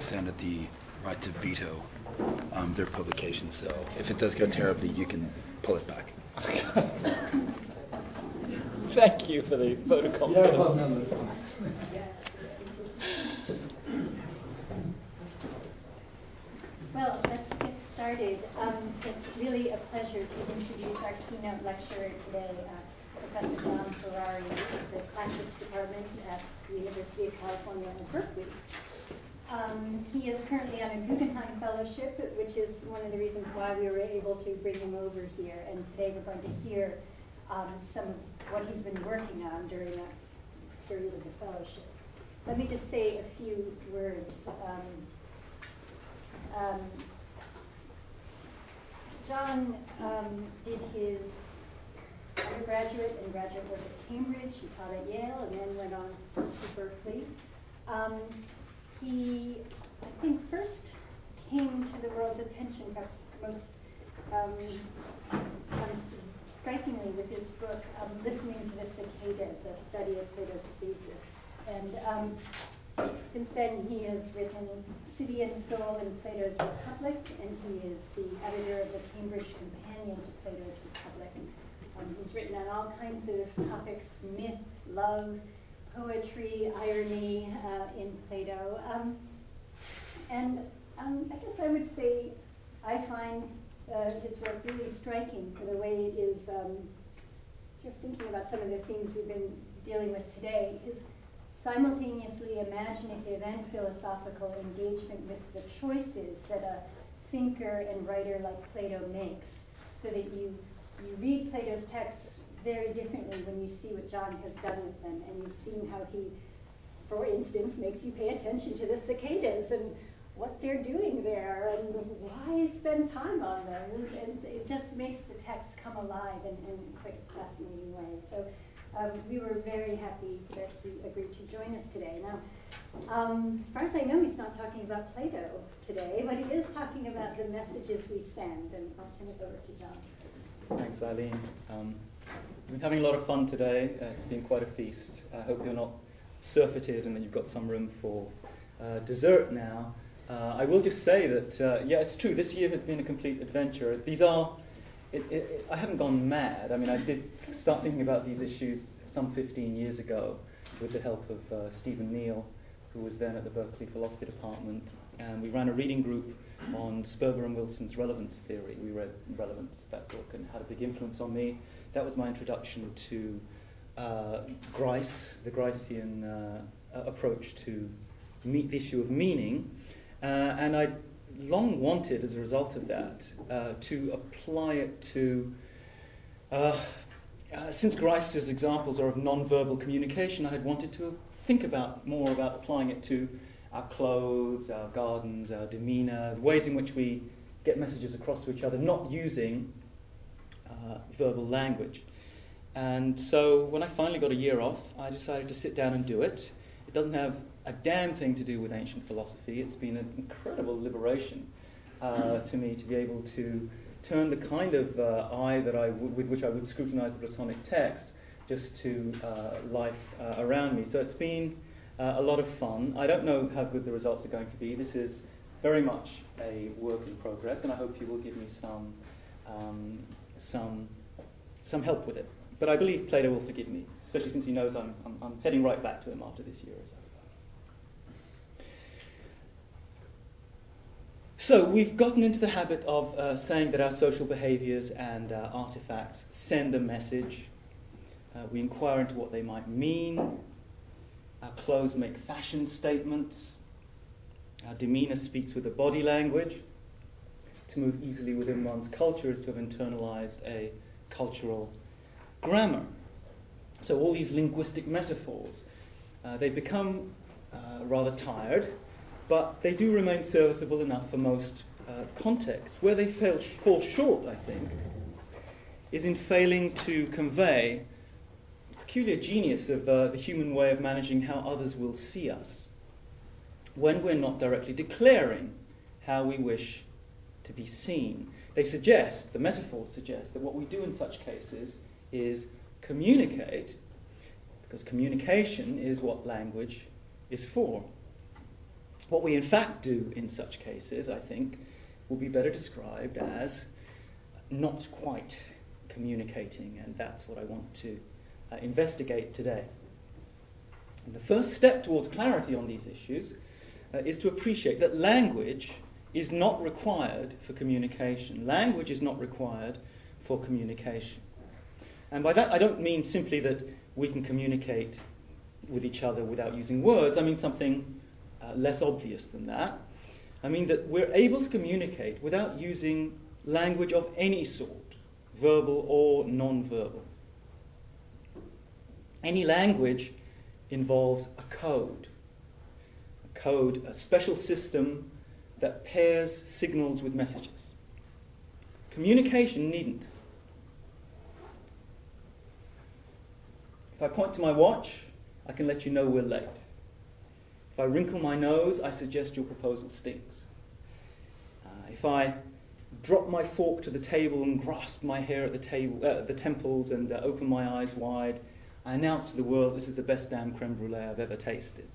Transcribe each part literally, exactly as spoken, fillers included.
understand it, the right to veto um, their publication. So if it does go terribly, you can pull it back. Thank you for the vote of confidence. Yeah, well, no, that's fine. Well, let's get started. Um, it's really a pleasure to introduce our keynote lecturer today, uh, Professor John Ferrari of the Classics Department at the University of California at Berkeley. Um, he is currently on a Guggenheim Fellowship, which is one of the reasons why we were able to bring him over here. And today we're going to hear um, some of what he's been working on during that period of the fellowship. Let me just say a few words. Um, um, John um, did his undergraduate and graduate work at Cambridge. He taught at Yale and then went on to Berkeley. Um, he, I think, first came to the world's attention, perhaps most um, um, strikingly with his book, um, Listening to the Cicadas, a study of Plato's Phaedrus. And um, since then, he has written City and Soul in Plato's Republic, and he is the editor of the Cambridge Companion to Plato's Republic. Um, he's written on all kinds of topics, myth, love, poetry, irony uh, in Plato. Um, and um, I guess I would say I find uh, his work really striking for the way it is, um, just thinking about some of the themes we've been dealing with today, is simultaneously imaginative and philosophical engagement with the choices that a thinker and writer like Plato makes, so that you, you read Plato's texts very differently when you see what John has done with them, and you've seen how he, for instance, makes you pay attention to the cicadas and what they're doing there and why spend time on them, and, and it just makes the text come alive in, in quite a fascinating way. So um, we were very happy that he agreed to join us today. Now, um, as far as I know, he's not talking about Plato today, but he is talking about the messages we send, and I'll turn it over to John. Thanks, Eileen. Um, we've been having a lot of fun today. Uh, it's been quite a feast. I hope you're not surfeited and that you've got some room for uh, dessert now. Uh, I will just say that, uh, yeah, it's true, this year has been a complete adventure. These are, it, it, it, I haven't gone mad. I mean, I did start thinking about these issues some fifteen years ago with the help of uh, Stephen Neal, who was then at the Berkeley Philosophy Department, and we ran a reading group on Sperber and Wilson's relevance theory. We read Relevance, that book, and had a big influence on me. That was my introduction to uh, Grice, the Gricean uh, approach to meet the issue of meaning. Uh, and I long wanted, as a result of that, uh, to apply it to, uh, uh, since Grice's examples are of non-verbal communication, I had wanted to think about more about applying it to our clothes, our gardens, our demeanour, the ways in which we get messages across to each other, not using uh, verbal language. And so when I finally got a year off, I decided to sit down and do it. It doesn't have a damn thing to do with ancient philosophy. It's been an incredible liberation uh, to me to be able to turn the kind of uh, eye that I w- with which I would scrutinize the Platonic text just to uh, life uh, around me. So it's been uh, a lot of fun. I don't know how good the results are going to be. This is very much a work in progress, and I hope you will give me some um, some some help with it. But I believe Plato will forgive me, especially since he knows I'm, I'm, I'm heading right back to him after this year is over. So we've gotten into the habit of uh, saying that our social behaviors and uh, artifacts send a message. Uh, we inquire into what they might mean. Our clothes make fashion statements. Our demeanour speaks with the body language. To move easily within one's culture is to have internalized a cultural grammar. So all these linguistic metaphors, uh, they become uh, rather tired, but they do remain serviceable enough for most uh, contexts. Where they fail, fall short, I think, is in failing to convey the peculiar genius of uh, the human way of managing how others will see us when we're not directly declaring how we wish to be seen. They suggest, the metaphors suggest, that what we do in such cases is communicate, because communication is what language is for. What we in fact do in such cases, I think, will be better described as not quite communicating, and that's what I want to uh, investigate today. And the first step towards clarity on these issues uh, is to appreciate that language is not required for communication. Language is not required for communication. And by that I don't mean simply that we can communicate with each other without using words. I mean something uh, less obvious than that. I mean that we're able to communicate without using language of any sort, verbal or non-verbal. Any language involves a code. A code, a special system that pairs signals with messages. Communication needn't. If I point to my watch, I can let you know we're late. If I wrinkle my nose, I suggest your proposal stinks. Uh, if I drop my fork to the table and grasp my hair at the table, uh, the temples, and uh, open my eyes wide, I announce to the world this is the best damn creme brulee I've ever tasted.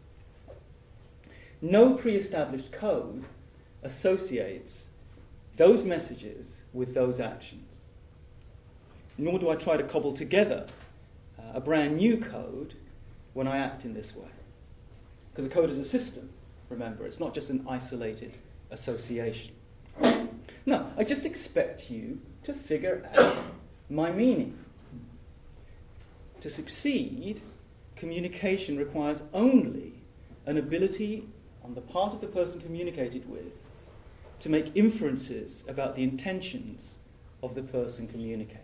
No pre-established code associates those messages with those actions. Nor do I try to cobble together uh, a brand new code when I act in this way. Because a code is a system, remember, it's not just an isolated association. No, I just expect you to figure out my meaning. To succeed, communication requires only an ability on the part of the person communicated with to make inferences about the intentions of the person communicating.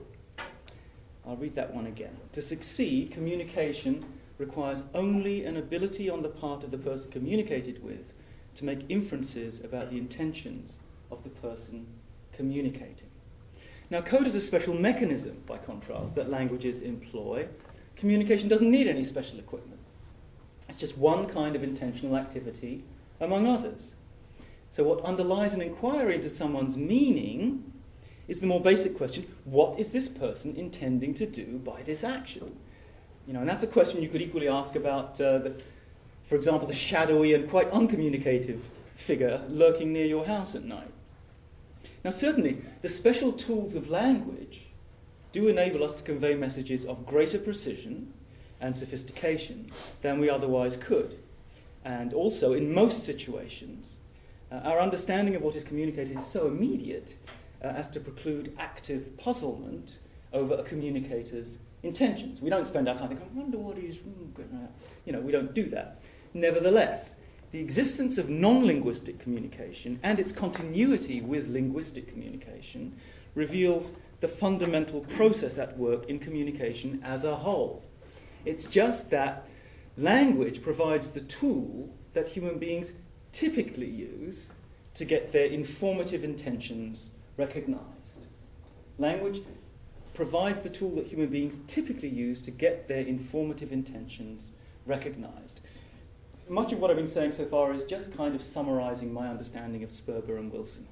I'll read that one again. To succeed, communication requires only an ability on the part of the person communicated with to make inferences about the intentions of the person communicating. Now, code is a special mechanism, by contrast, that languages employ. Communication doesn't need any special equipment. It's just one kind of intentional activity among others. So what underlies an inquiry into someone's meaning is the more basic question, what is this person intending to do by this action? You know, and that's a question you could equally ask about, uh, the, for example, the shadowy and quite uncommunicative figure lurking near your house at night. Now, certainly, the special tools of language do enable us to convey messages of greater precision and sophistication than we otherwise could. And also, in most situations, uh, our understanding of what is communicated is so immediate uh, as to preclude active puzzlement over a communicator's intentions. We don't spend our time thinking, I wonder what he's... You know, we don't do that. Nevertheless, the existence of non-linguistic communication and its continuity with linguistic communication reveals the fundamental process at work in communication as a whole. It's just that language provides the tool that human beings typically use to get their informative intentions recognized. Language provides the tool that human beings typically use to get their informative intentions recognized. Much of what I've been saying so far is just kind of summarizing my understanding of Sperber and Wilson,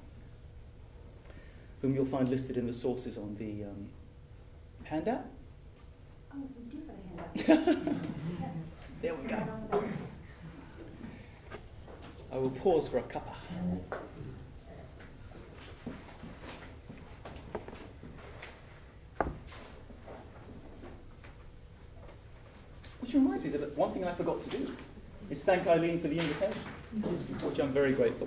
whom you'll find listed in the sources on the um, handout. Oh, we do have a handout. There we go. I will pause for a cuppa. Which reminds me that one thing I forgot to do is thank Eileen for the invitation, which I'm very grateful.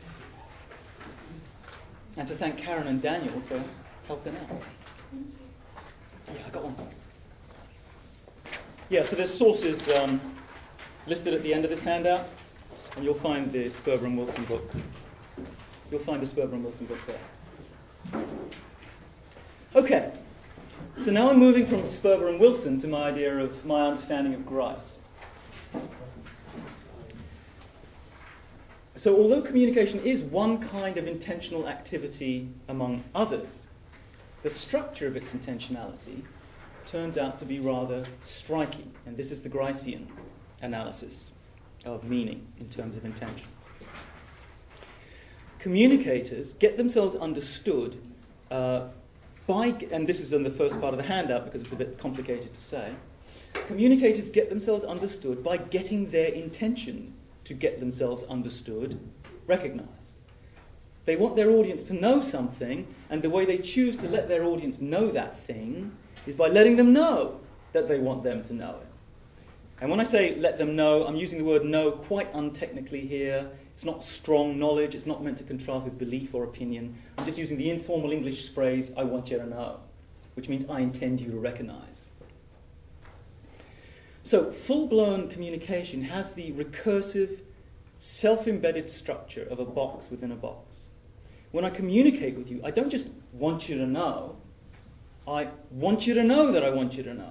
And to thank Karen and Daniel for helping out. Yeah, I got one. Yeah, so there's sources um, listed at the end of this handout, and you'll find the Sperber and Wilson book. You'll find the Sperber and Wilson book there. Okay, so now I'm moving from Sperber and Wilson to my idea of my understanding of Grice. So although communication is one kind of intentional activity among others, the structure of its intentionality turns out to be rather striking, and this is the Gricean analysis of meaning in terms of intention. Communicators get themselves understood uh, by, and this is in the first part of the handout because it's a bit complicated to say, communicators get themselves understood by getting their intention to get themselves understood, recognized. They want their audience to know something, and the way they choose to let their audience know that thing is by letting them know that they want them to know it. And when I say let them know, I'm using the word know quite untechnically here. It's not strong knowledge, it's not meant to contrast with belief or opinion. I'm just using the informal English phrase, I want you to know, which means I intend you to recognize. So full-blown communication has the recursive, self-embedded structure of a box within a box. When I communicate with you, I don't just want you to know, I want you to know that I want you to know.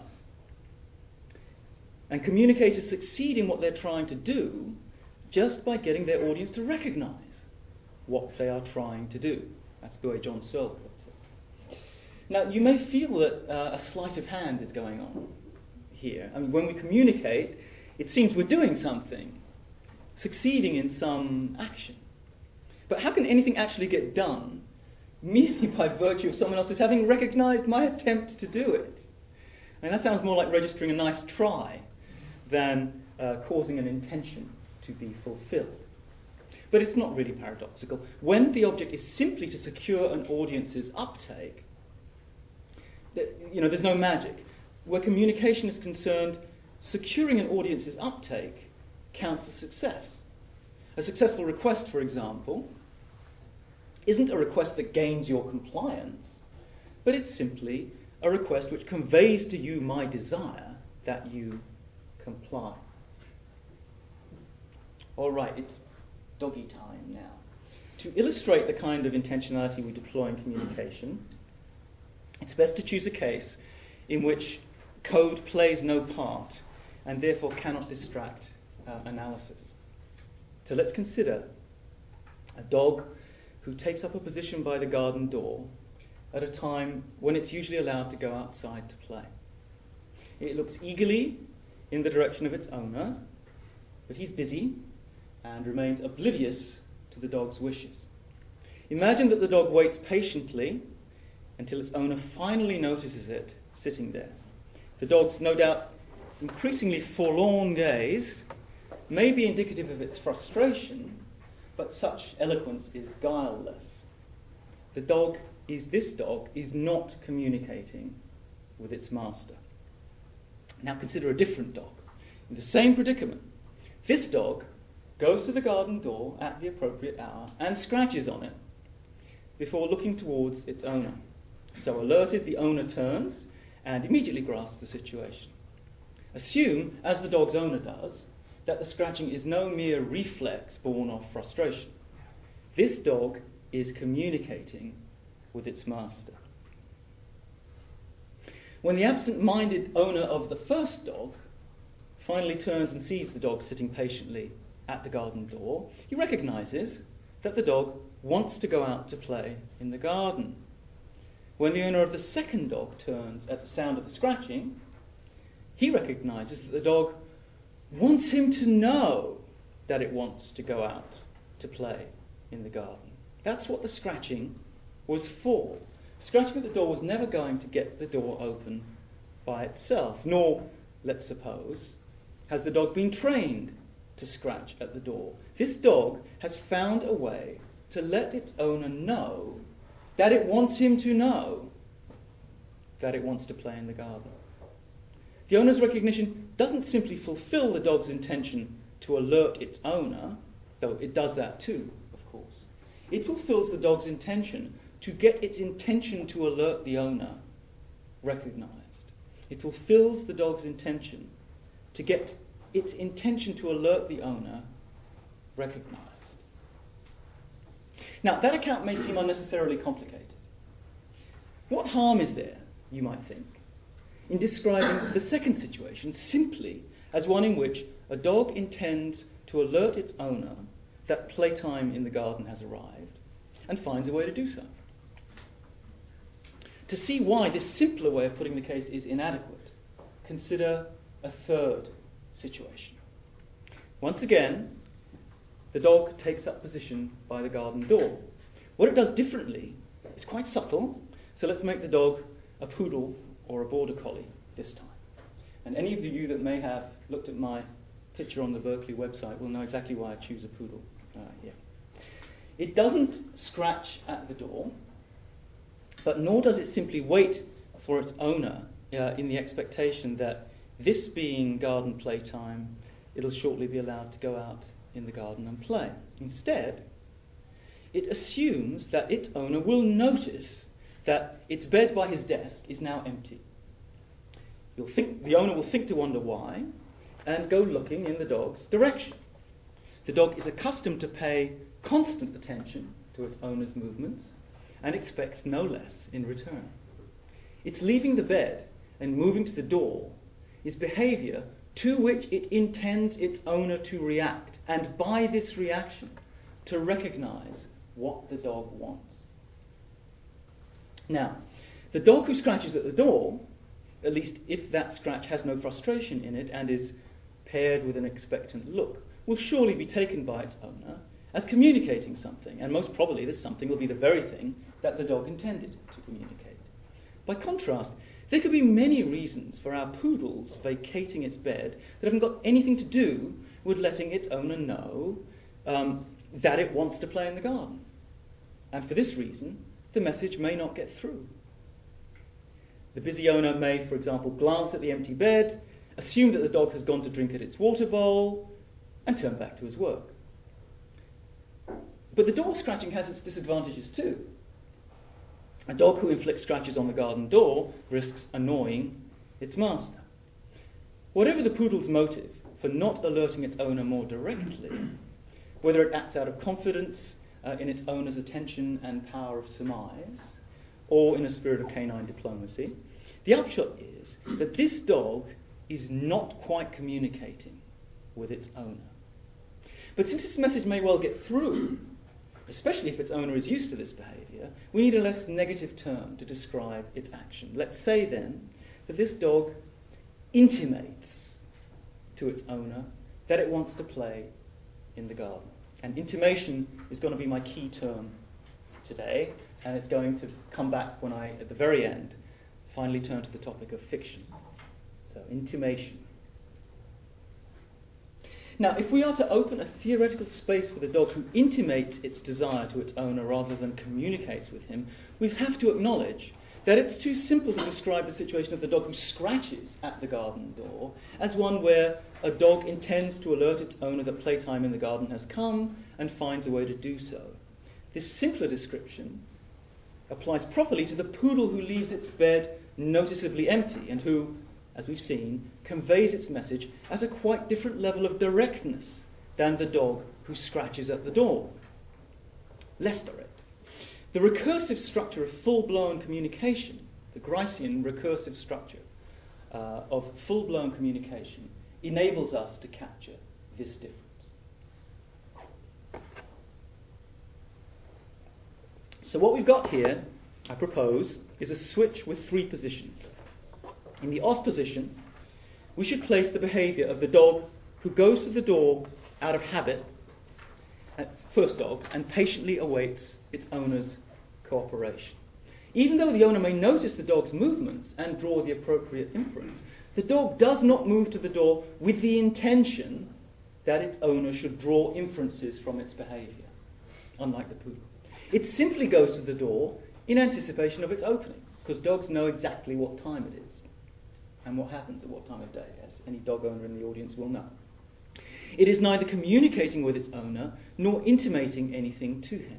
And communicators succeed in what they're trying to do just by getting their audience to recognize what they are trying to do. That's the way John Searle puts it. Now, you may feel that uh, a sleight of hand is going on here. I mean, when we communicate, it seems we're doing something, succeeding in some action. But how can anything actually get done merely by virtue of someone else's having recognized my attempt to do it? I mean, that sounds more like registering a nice try than uh, causing an intention to be fulfilled. But it's not really paradoxical. When the object is simply to secure an audience's uptake, you know, there's no magic. Where communication is concerned, securing an audience's uptake counts as success. A successful request, for example, isn't a request that gains your compliance, but it's simply a request which conveys to you my desire that you comply. All right, it's doggy time now. To illustrate the kind of intentionality we deploy in communication, it's best to choose a case in which code plays no part and therefore cannot distract uh, analysis. So let's consider a dog who takes up a position by the garden door at a time when it's usually allowed to go outside to play. It looks eagerly in the direction of its owner, but he's busy and remains oblivious to the dog's wishes. Imagine that the dog waits patiently until its owner finally notices it sitting there. The dog's no doubt increasingly forlorn gaze may be indicative of its frustration, but such eloquence is guileless. The dog is, this dog is not communicating with its master. Now consider a different dog in the same predicament. This dog goes to the garden door at the appropriate hour and scratches on it before looking towards its owner. So alerted, the owner turns and immediately grasps the situation. Assume, as the dog's owner does, that the scratching is no mere reflex born of frustration. This dog is communicating with its master. When the absent-minded owner of the first dog finally turns and sees the dog sitting patiently at the garden door, he recognizes that the dog wants to go out to play in the garden. When the owner of the second dog turns at the sound of the scratching, he recognizes that the dog wants him to know that it wants to go out to play in the garden. That's what the scratching was for. Scratching at the door was never going to get the door open by itself, nor, let's suppose, has the dog been trained to scratch at the door. This dog has found a way to let its owner know that it wants him to know that it wants to play in the garden. The owner's recognition doesn't simply fulfill the dog's intention to alert its owner, though it does that too, of course. It fulfills the dog's intention to get its intention to alert the owner recognized. It fulfills the dog's intention to get its intention to alert the owner recognized. Now, that account may seem unnecessarily complicated. What harm is there, you might think, in describing the second situation simply as one in which a dog intends to alert its owner that playtime in the garden has arrived and finds a way to do so? To see why this simpler way of putting the case is inadequate, consider a third situation. Once again, the dog takes up position by the garden door. What it does differently is quite subtle, so let's make the dog a poodle or a border collie this time. And any of you that may have looked at my picture on the Berkeley website will know exactly why I choose a poodle uh, here. It doesn't scratch at the door, but nor does it simply wait for its owner uh, in the expectation that, this being garden playtime, it'll shortly be allowed to go out in the garden and play. Instead, it assumes that its owner will notice that its bed by his desk is now empty. You'll think, the owner will think to wonder why, and go looking in the dog's direction. The dog is accustomed to pay constant attention to its owner's movements and expects no less in return. Its leaving the bed and moving to the door is behaviour to which it intends its owner to react, and by this reaction to recognise what the dog wants. Now, the dog who scratches at the door, at least if that scratch has no frustration in it and is paired with an expectant look, will surely be taken by its owner as communicating something, and most probably this something will be the very thing that the dog intended to communicate. By contrast, there could be many reasons for our poodle's vacating its bed that haven't got anything to do with letting its owner know um, that it wants to play in the garden. And for this reason, the message may not get through. The busy owner may, for example, glance at the empty bed, assume that the dog has gone to drink at its water bowl, and turn back to his work. But the door scratching has its disadvantages too. A dog who inflicts scratches on the garden door risks annoying its master. Whatever the poodle's motive for not alerting its owner more directly, whether it acts out of confidence uh, in its owner's attention and power of surmise, or in a spirit of canine diplomacy, the upshot is that this dog is not quite communicating with its owner. But since this message may well get through, especially if its owner is used to this behaviour, we need a less negative term to describe its action. Let's say then that this dog intimates to its owner that it wants to play in the garden. And intimation is going to be my key term today, and it's going to come back when I, at the very end, finally turn to the topic of fiction. So, intimation. Now, if we are to open a theoretical space for the dog who intimates its desire to its owner rather than communicates with him, we have to acknowledge that it's too simple to describe the situation of the dog who scratches at the garden door as one where a dog intends to alert its owner that playtime in the garden has come and finds a way to do so. This simpler description applies properly to the poodle who leaves its bed noticeably empty and who, as we've seen, conveys its message as a quite different level of directness than the dog who scratches at the door. Less direct. The recursive structure of full-blown communication, the Gricean recursive structure uh, of full-blown communication, enables us to capture this difference. So what we've got here, I propose, is a switch with three positions. In the off position, we should place the behaviour of the dog who goes to the door out of habit, first dog, and patiently awaits its owner's cooperation. Even though the owner may notice the dog's movements and draw the appropriate inference, the dog does not move to the door with the intention that its owner should draw inferences from its behaviour, unlike the poodle. It simply goes to the door in anticipation of its opening, because dogs know exactly what time it is and what happens at what time of day, as any dog owner in the audience will know. It is neither communicating with its owner nor intimating anything to him.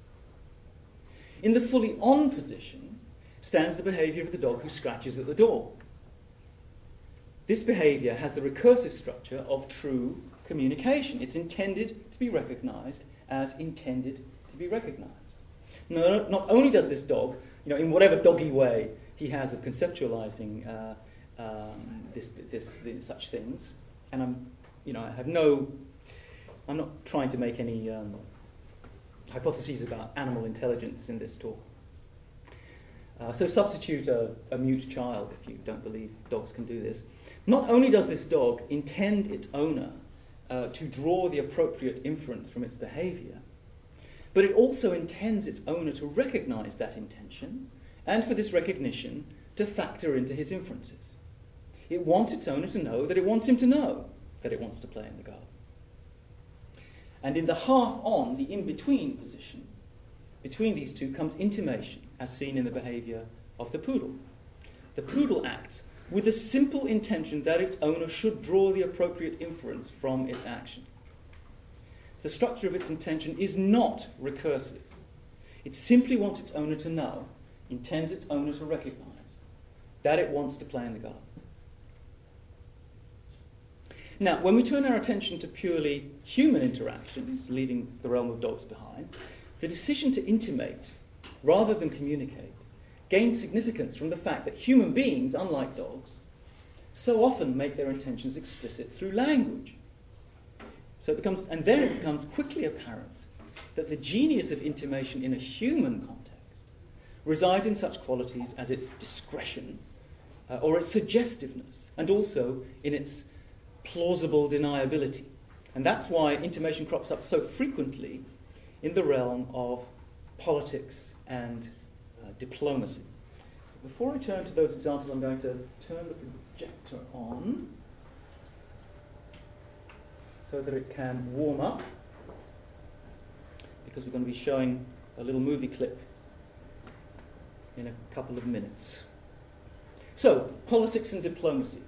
In the fully on position stands the behaviour of the dog who scratches at the door. This behaviour has the recursive structure of true communication. It's intended to be recognised as intended to be recognised. No, not only does this dog, you know, in whatever doggy way he has of conceptualising uh, um, this, this, this, such things, and I'm, you know, I have no, I'm not trying to make any um, hypotheses about animal intelligence in this talk. Uh, so substitute a, a mute child if you don't believe dogs can do this. Not only does this dog intend its owner uh, to draw the appropriate inference from its behaviour, but it also intends its owner to recognise that intention, and for this recognition to factor into his inferences. It wants its owner to know that it wants him to know, that it wants to play in the garden. And in the half-on, the in-between position, between these two comes intimation, as seen in the behaviour of the poodle. The poodle acts with the simple intention that its owner should draw the appropriate inference from its action. The structure of its intention is not recursive. It simply wants its owner to know, intends its owner to recognise, that it wants to play in the garden. Now, when we turn our attention to purely human interactions, leaving the realm of dogs behind, the decision to intimate, rather than communicate, gains significance from the fact that human beings, unlike dogs, so often make their intentions explicit through language. So it becomes, and then it becomes quickly apparent that the genius of intimation in a human context resides in such qualities as its discretion, uh, or its suggestiveness, and also in its plausible deniability. And that's why intimation crops up so frequently in the realm of politics and uh, diplomacy. Before I turn to those examples, I'm going to turn the projector on so that it can warm up, because we're going to be showing a little movie clip in a couple of minutes. So, politics and diplomacy.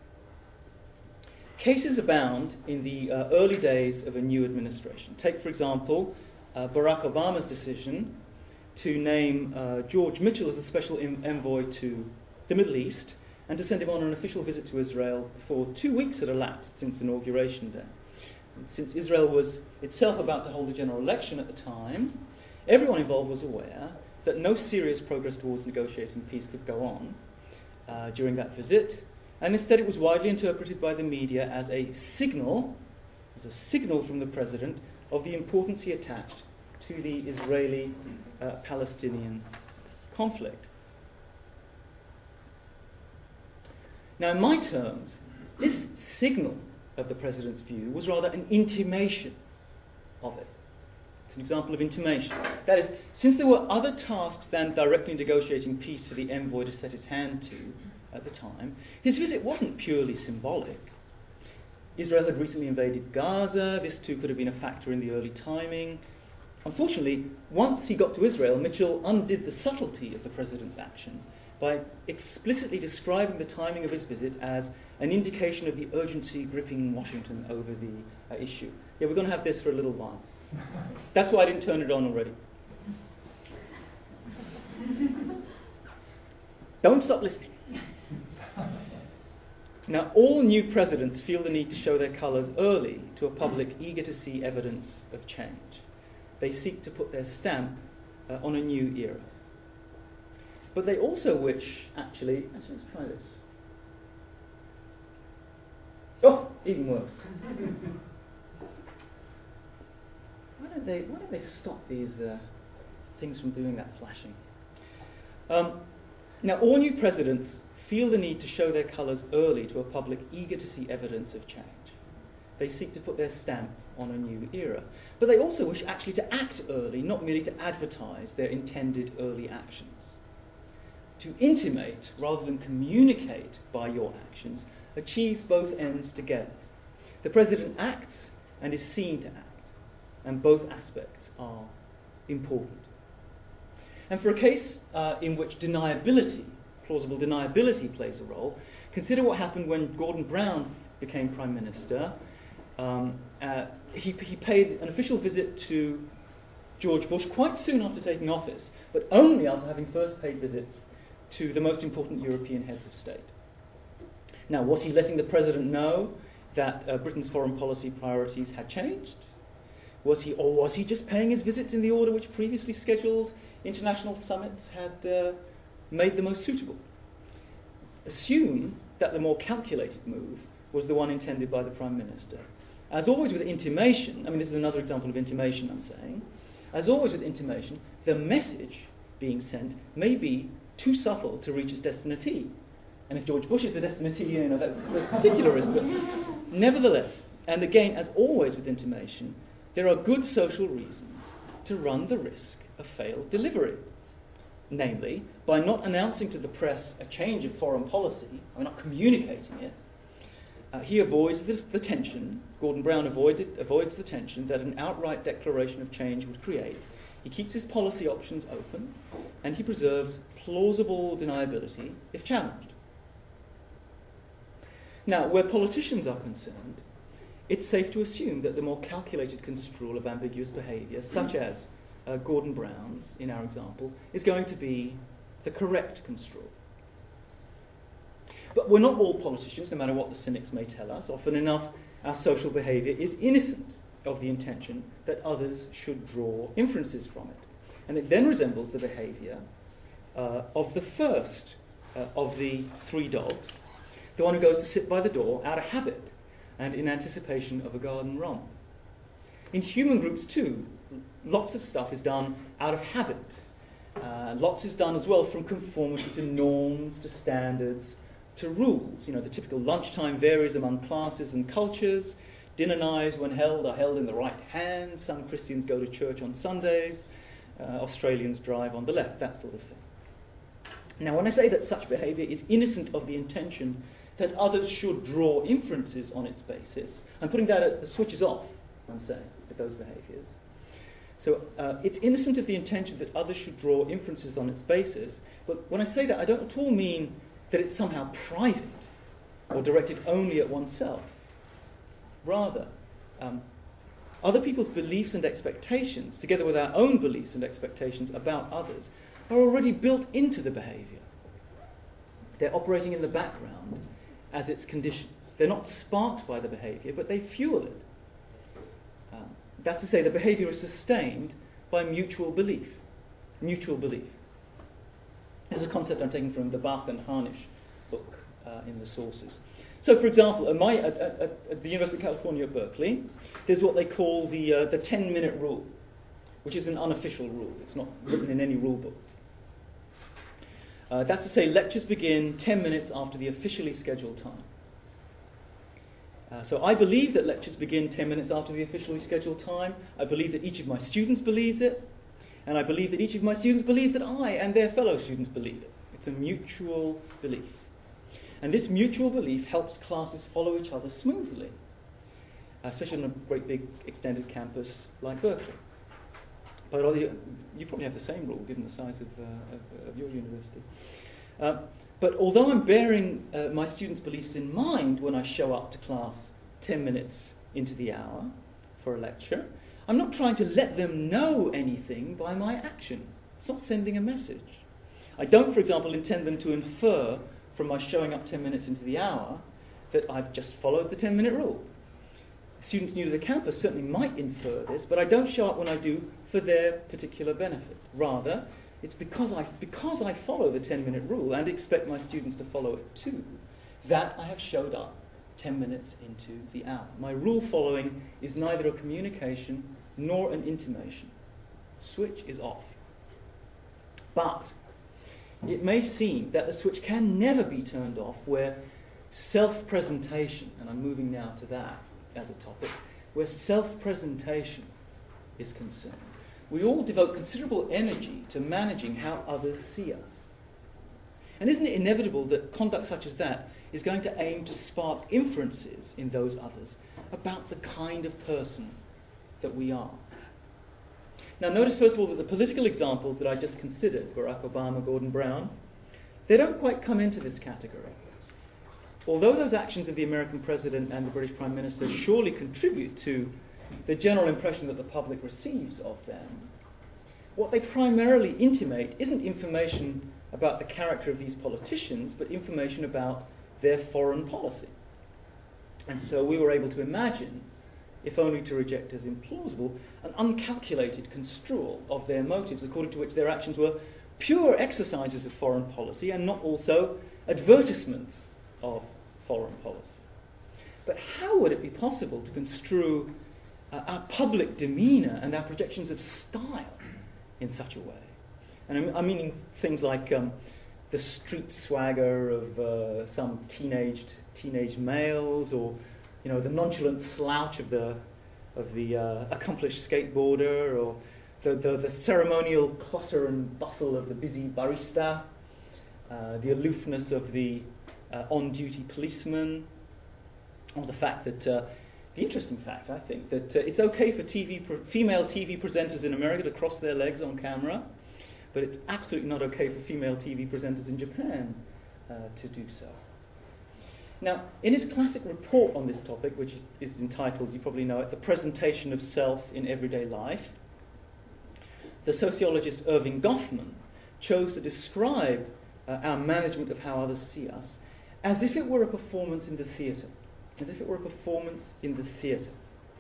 Cases abound in the uh, early days of a new administration. Take, for example, uh, Barack Obama's decision to name uh, George Mitchell as a special em- envoy to the Middle East and to send him on an official visit to Israel before two weeks had elapsed since Inauguration Day. And since Israel was itself about to hold a general election at the time, everyone involved was aware that no serious progress towards negotiating peace could go on uh, during that visit, and instead it was widely interpreted by the media as a signal, as a signal from the president of the importance he attached to the Israeli-Palestinian uh, conflict. Now, in my terms, this signal of the president's view was rather an intimation of it. It's an example of intimation. That is, since there were other tasks than directly negotiating peace for the envoy to set his hand to at the time, his visit wasn't purely symbolic. Israel had recently invaded Gaza. This too could have been a factor in the early timing. Unfortunately, once he got to Israel, Mitchell undid the subtlety of the president's action by explicitly describing the timing of his visit as an indication of the urgency gripping Washington over the uh, issue. Yeah, we're going to have this for a little while. That's why I didn't turn it on already. Don't stop listening. Now, all new presidents feel the need to show their colours early to a public eager to see evidence of change. They seek to put their stamp uh, on a new era. But they also wish, actually, actually, let's try this. Oh, even worse. Why don't they, why don't they stop these uh, things from doing that flashing? Um, now, all new presidents feel the need to show their colours early to a public eager to see evidence of change. They seek to put their stamp on a new era. But they also wish actually to act early, not merely to advertise their intended early actions. To intimate, rather than communicate by your actions, achieves both ends together. The president acts and is seen to act, and both aspects are important. And for a case uh, in which deniability, plausible deniability plays a role, consider what happened when Gordon Brown became Prime Minister. Um, uh, he, he paid an official visit to George Bush quite soon after taking office, but only after having first paid visits to the most important European heads of state. Now, was he letting the president know that uh, Britain's foreign policy priorities had changed? Was he, or was he just paying his visits in the order which previously scheduled international summits had uh, made the most suitable? Assume that the more calculated move was the one intended by the Prime Minister. As always with intimation, I mean, this is another example of intimation I'm saying, as always with intimation, the message being sent may be too subtle to reach its destinatee. And if George Bush is the destinatee, you know, that's a particular risk. But nevertheless, and again, as always with intimation, there are good social reasons to run the risk of failed delivery. Namely, by not announcing to the press a change of foreign policy, or not communicating it, Uh, he avoids this, the tension, Gordon Brown avoided, avoids the tension that an outright declaration of change would create. He keeps his policy options open, and he preserves plausible deniability if challenged. Now, where politicians are concerned, it's safe to assume that the more calculated construal of ambiguous behaviour, such as uh, Gordon Brown's in our example, is going to be the correct construal. But we're not all politicians, no matter what the cynics may tell us. Often enough, our social behaviour is innocent of the intention that others should draw inferences from it. And it then resembles the behaviour uh, of the first uh, of the three dogs, the one who goes to sit by the door out of habit and in anticipation of a garden romp. In human groups too, lots of stuff is done out of habit. Uh, lots is done as well from conformity to norms, to standards, to rules. You know, the typical lunchtime varies among classes and cultures. Dinner knives, when held, are held in the right hand. Some Christians go to church on Sundays. Uh, Australians drive on the left, that sort of thing. Now, when I say that such behaviour is innocent of the intention that others should draw inferences on its basis, I'm putting that at the switches off, I'm saying, with those behaviours. So uh, it's innocent of the intention that others should draw inferences on its basis, but when I say that, I don't at all mean that it's somehow private or directed only at oneself. Rather, um, other people's beliefs and expectations, together with our own beliefs and expectations about others, are already built into the behaviour. They're operating in the background as its conditions. They're not sparked by the behaviour, but they fuel it. Um, that's to say, the behaviour is sustained by mutual belief. Mutual belief. This is a concept I'm taking from the Bach and Harnisch book uh, in the sources. So, for example, at, my, at, at, at the University of California at Berkeley, there's what they call the uh, the ten-minute rule, which is an unofficial rule. It's not written in any rule book. Uh, that's to say, lectures begin ten minutes after the officially scheduled time. Uh, so I believe that lectures begin ten minutes after the officially scheduled time. I believe that each of my students believes it. And I believe that each of my students believes that I and their fellow students believe it. It's a mutual belief. And this mutual belief helps classes follow each other smoothly, especially on a great big extended campus like Berkeley. But you, you probably have the same rule, given the size of, uh, of, of your university. Uh, but although I'm bearing uh, my students' beliefs in mind when I show up to class ten minutes into the hour for a lecture, I'm not trying to let them know anything by my action. It's not sending a message. I don't, for example, intend them to infer from my showing up ten minutes into the hour that I've just followed the ten-minute rule. Students new to the campus certainly might infer this, but I don't show up when I do for their particular benefit. Rather, it's because I, because I follow the ten-minute rule and expect my students to follow it too, that I have showed up ten minutes into the hour. My rule following is neither a communication nor an intimation. Switch is off. But it may seem that the switch can never be turned off where self-presentation, and I'm moving now to that as a topic, where self-presentation is concerned. We all devote considerable energy to managing how others see us. And isn't it inevitable that conduct such as that is going to aim to spark inferences in those others about the kind of person that we are? Now notice first of all that the political examples that I just considered, Barack Obama, Gordon Brown, they don't quite come into this category. Although those actions of the American president and the British Prime Minister surely contribute to the general impression that the public receives of them, what they primarily intimate isn't information about the character of these politicians, but information about their foreign policy. And so we were able to imagine, if only to reject as implausible, an uncalculated construal of their motives, according to which their actions were pure exercises of foreign policy and not also advertisements of foreign policy. But how would it be possible to construe uh, our public demeanour and our projections of style in such a way? And I'm, I'm meaning things like um, the street swagger of uh, some teenaged teenage males, or you know, the nonchalant slouch of the of the uh, accomplished skateboarder, or the, the, the ceremonial clutter and bustle of the busy barista, uh, the aloofness of the uh, on-duty policeman, on the fact that, uh, the interesting fact, I think, that uh, it's okay for T V pre- female T V presenters in America to cross their legs on camera, but it's absolutely not okay for female T V presenters in Japan uh, to do so. Now, in his classic report on this topic, which is, is entitled, you probably know it, The Presentation of Self in Everyday Life, the sociologist Irving Goffman chose to describe uh, our management of how others see us as if it were a performance in the theatre. As if it were a performance in the theatre.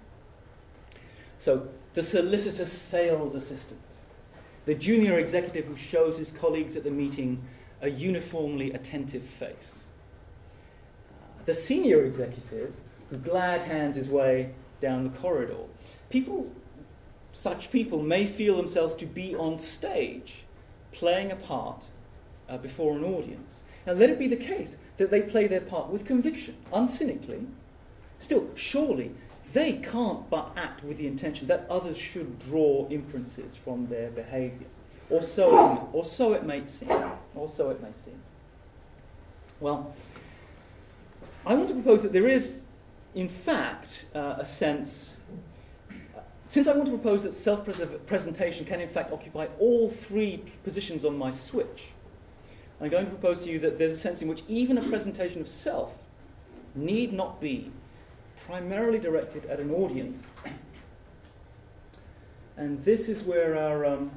So, the solicitor sales assistant, the junior executive who shows his colleagues at the meeting a uniformly attentive face, uh, the senior executive who glad hands his way down the corridor. People, such people may feel themselves to be on stage, playing a part uh, before an audience. Now, let it be the case that they play their part with conviction, uncynically. Still, surely they can't but act with the intention that others should draw inferences from their behaviour, or so it, or so it may seem, or so it may seem. Well, I want to propose that there is, in fact, uh, a sense. Uh, since I want to propose that self-presentation can, in fact, occupy all three positions on my switch, I'm going to propose to you that there's a sense in which even a presentation of self need not be primarily directed at an audience. And this is where our um,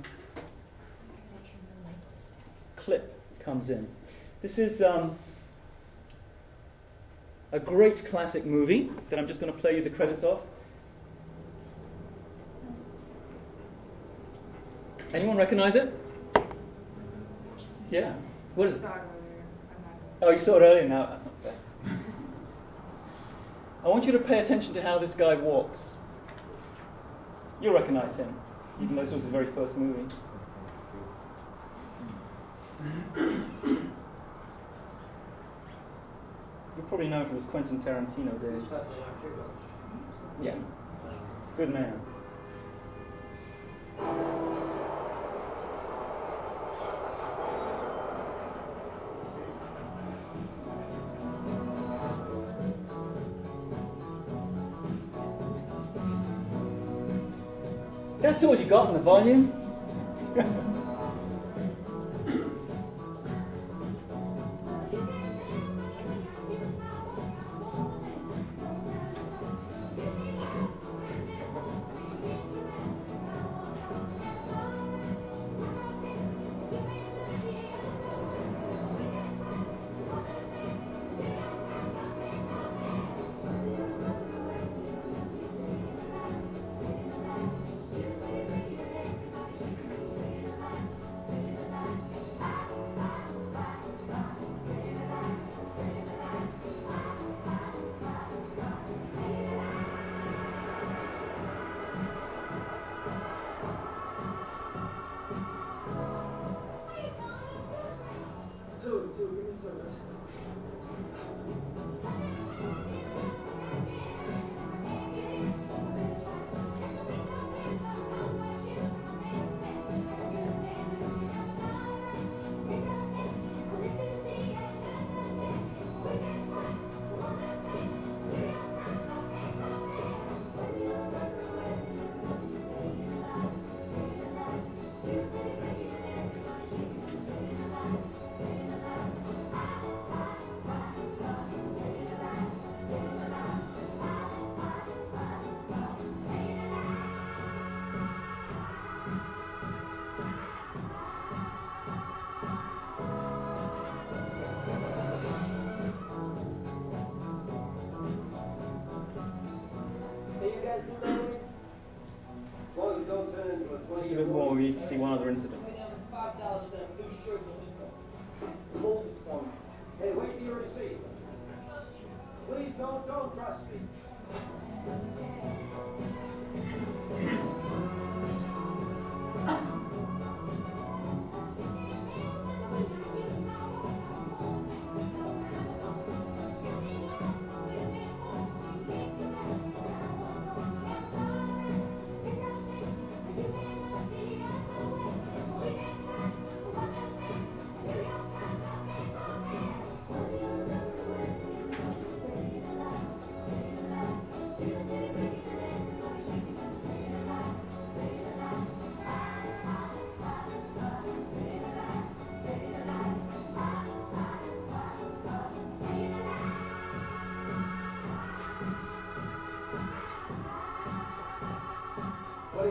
clip comes in. This is um, a great classic movie that I'm just going to play you the credits of. Anyone recognize it? Yeah. What is it? Oh, you saw it earlier now. Okay. I want you to pay attention to how this guy walks. You'll recognize him, even though this was his very first movie. You'll probably know him from his Quentin Tarantino days. Yeah. Good man. That's all you got in the volume? Just a bit more, we need to see one other incident. Hey, wait till you receive. Please don't, don't trust me.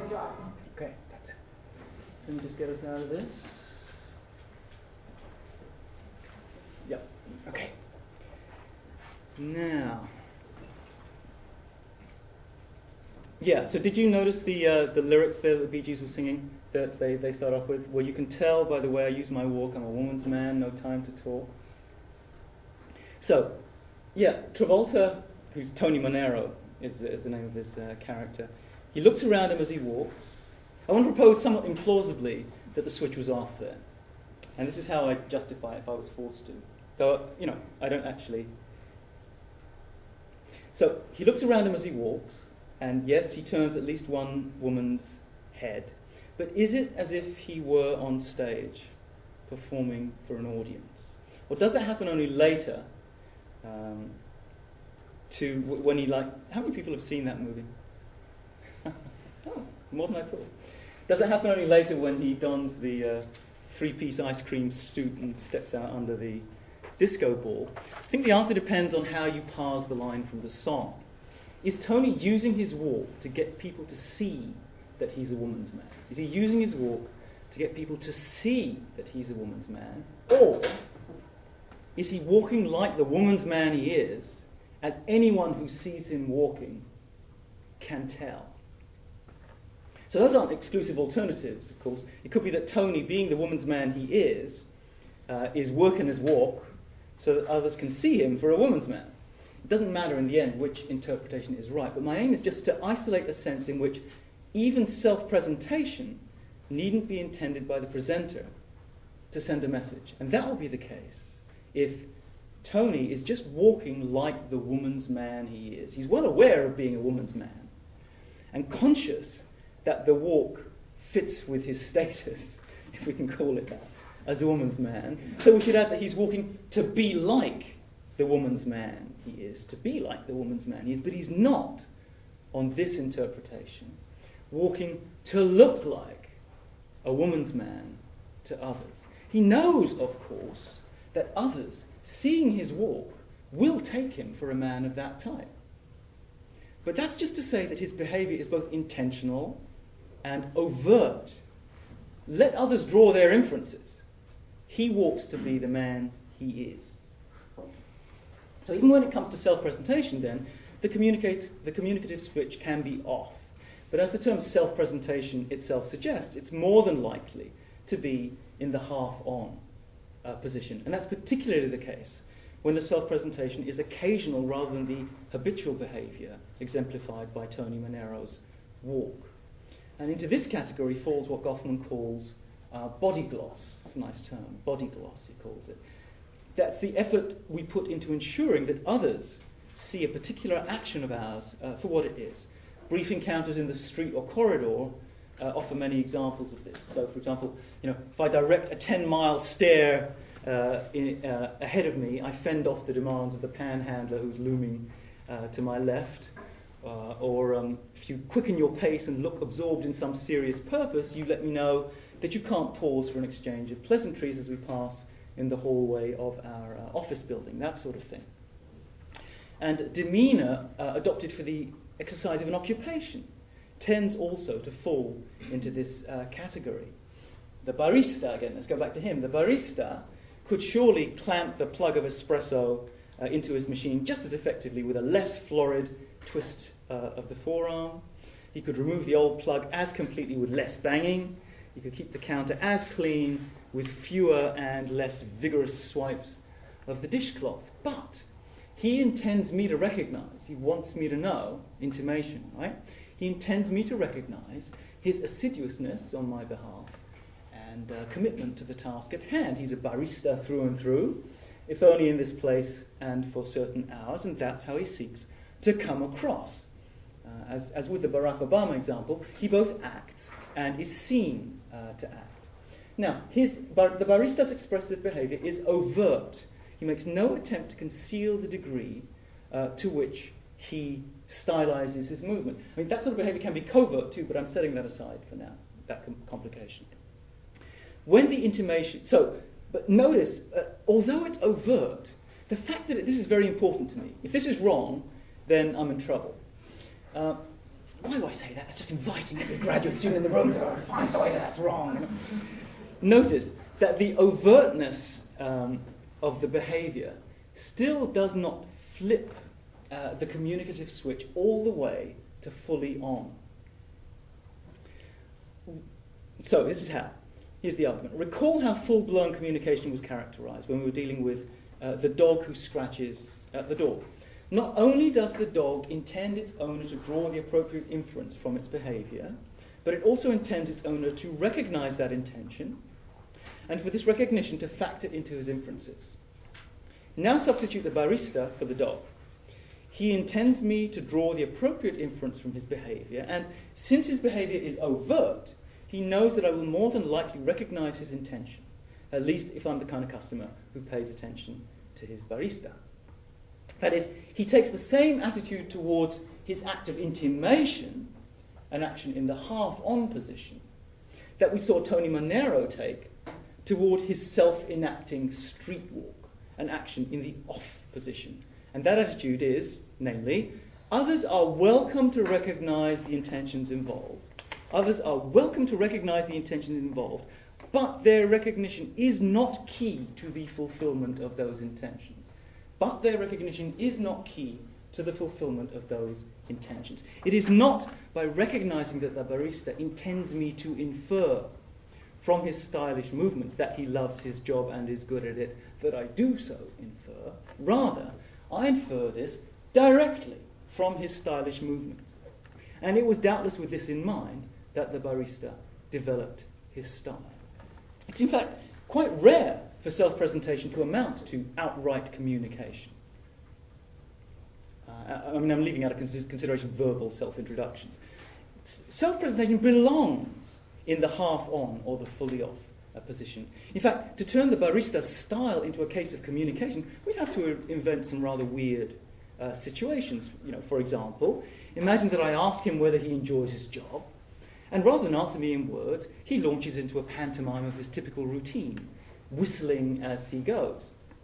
Great job. Okay, that's it. Let me just get us out of this. Yep. Okay. Now. Yeah, so did you notice the uh, the lyrics there that the Bee Gees were singing that they, they start off with? Well, you can tell by the way I use my walk, I'm a woman's man, no time to talk. So, yeah, Travolta, who's Tony Manero, is, is the name of his uh, character. He looks around him as he walks. I want to propose somewhat implausibly that the switch was off there. And this is how I'd justify it if I was forced to. Though, you know, I don't actually. So, he looks around him as he walks, and yes, he turns at least one woman's head. But is it as if he were on stage, performing for an audience? Or does that happen only later, um, to w- when he, like, how many people have seen that movie? Oh, more than I thought. Does that happen only later when he dons the uh, three-piece ice cream suit and steps out under the disco ball? I think the answer depends on how you parse the line from the song. Is Tony using his walk to get people to see that he's a woman's man? Is he using his walk to get people to see that he's a woman's man? Or is he walking like the woman's man he is, as anyone who sees him walking can tell? So those aren't exclusive alternatives, of course. It could be that Tony, being the woman's man he is, uh, is working his walk so that others can see him for a woman's man. It doesn't matter in the end which interpretation is right, but my aim is just to isolate a sense in which even self-presentation needn't be intended by the presenter to send a message. And that will be the case if Tony is just walking like the woman's man he is. He's well aware of being a woman's man and conscious that the walk fits with his status, if we can call it that, as a woman's man. So we should add that he's walking to be like the woman's man he is, to be like the woman's man he is, but he's not, on this interpretation, walking to look like a woman's man to others. He knows, of course, that others, seeing his walk, will take him for a man of that type. But that's just to say that his behaviour is both intentional and overt. Let others draw their inferences. He walks to be the man he is. So even when it comes to self-presentation, then, the, communicate, the communicative switch can be off. But as the term self-presentation itself suggests, it's more than likely to be in the half-on uh, position. And that's particularly the case when the self-presentation is occasional rather than the habitual behaviour exemplified by Tony Manero's walk. And into this category falls what Goffman calls uh, body gloss. It's a nice term, body gloss he calls it. That's the effort we put into ensuring that others see a particular action of ours uh, for what it is. Brief encounters in the street or corridor uh, offer many examples of this. So, for example, you know, if I direct a ten-mile stare uh, in, uh, ahead of me, I fend off the demands of the panhandler who's looming uh, to my left. Uh, or um, if you quicken your pace and look absorbed in some serious purpose, you let me know that you can't pause for an exchange of pleasantries as we pass in the hallway of our uh, office building, that sort of thing. And demeanour uh, adopted for the exercise of an occupation tends also to fall into this uh, category. The barista, again, let's go back to him. The barista could surely clamp the plug of espresso uh, into his machine just as effectively with a less florid twist uh, of the forearm. He could remove the old plug as completely with less banging. He could keep the counter as clean with fewer and less vigorous swipes of the dishcloth. But he intends me to recognise, he wants me to know, intimation, right? He intends me to recognise his assiduousness on my behalf and uh, commitment to the task at hand. He's a barista through and through, if only in this place and for certain hours, and that's how he seeks to come across. Uh, as, as with the Barack Obama example, he both acts and is seen uh, to act. Now, his, bar, the barista's expressive behaviour is overt. He makes no attempt to conceal the degree uh, to which he stylises his movement. I mean, that sort of behaviour can be covert too, but I'm setting that aside for now, that com- complication. When the intimation... So, but notice, uh, although it's overt, the fact that it, this is very important to me. If this is wrong, then I'm in trouble. Uh, why do I say that? It's just inviting every graduate student in the room to find the way that's wrong. Notice that the overtness um, of the behaviour still does not flip uh, the communicative switch all the way to fully on. So this is how. Here's the argument. Recall how full-blown communication was characterised when we were dealing with uh, the dog who scratches at the door. Not only does the dog intend its owner to draw the appropriate inference from its behaviour, but it also intends its owner to recognise that intention, and for this recognition to factor into his inferences. Now substitute the barista for the dog. He intends me to draw the appropriate inference from his behaviour, and since his behaviour is overt, he knows that I will more than likely recognise his intention, at least if I'm the kind of customer who pays attention to his barista. That is, he takes the same attitude towards his act of intimation, an action in the half-on position, that we saw Tony Monero take toward his self-enacting street walk, an action in the off position. And that attitude is, namely, others are welcome to recognise the intentions involved. Others are welcome to recognise the intentions involved, but their recognition is not key to the fulfilment of those intentions. But their recognition is not key to the fulfilment of those intentions. It is not by recognising that the barista intends me to infer from his stylish movements that he loves his job and is good at it that I do so infer. Rather, I infer this directly from his stylish movements. And it was doubtless with this in mind that the barista developed his style. It's in fact quite rare for self-presentation to amount to outright communication. Uh, I mean, I'm leaving out of consideration verbal self-introductions. Self-presentation belongs in the half-on or the fully-off uh, position. In fact, to turn the barista's style into a case of communication, we have to invent some rather weird uh, situations. You know, for example, imagine that I ask him whether he enjoys his job, and rather than answer me in words, he launches into a pantomime of his typical routine, whistling as he goes.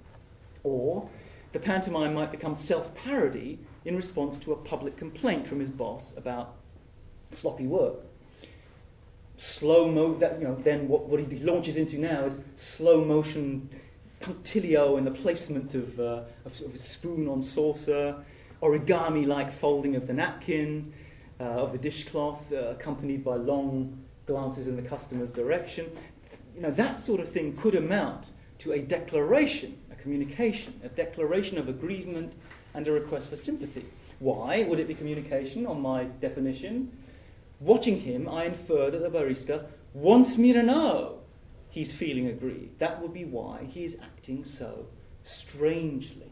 Or the pantomime might become self-parody in response to a public complaint from his boss about sloppy work. Slow mo that you know then what, what he launches into now is slow motion punctilio in the placement of, uh, of sort of a spoon on saucer, origami-like folding of the napkin, uh, of the dishcloth, uh, accompanied by long glances in the customer's direction. You know, that sort of thing could amount to a declaration, a communication, a declaration of agreement and a request for sympathy. Why would it be communication on my definition? Watching him, I infer that the barista wants me to know he's feeling aggrieved. That would be why he is acting so strangely.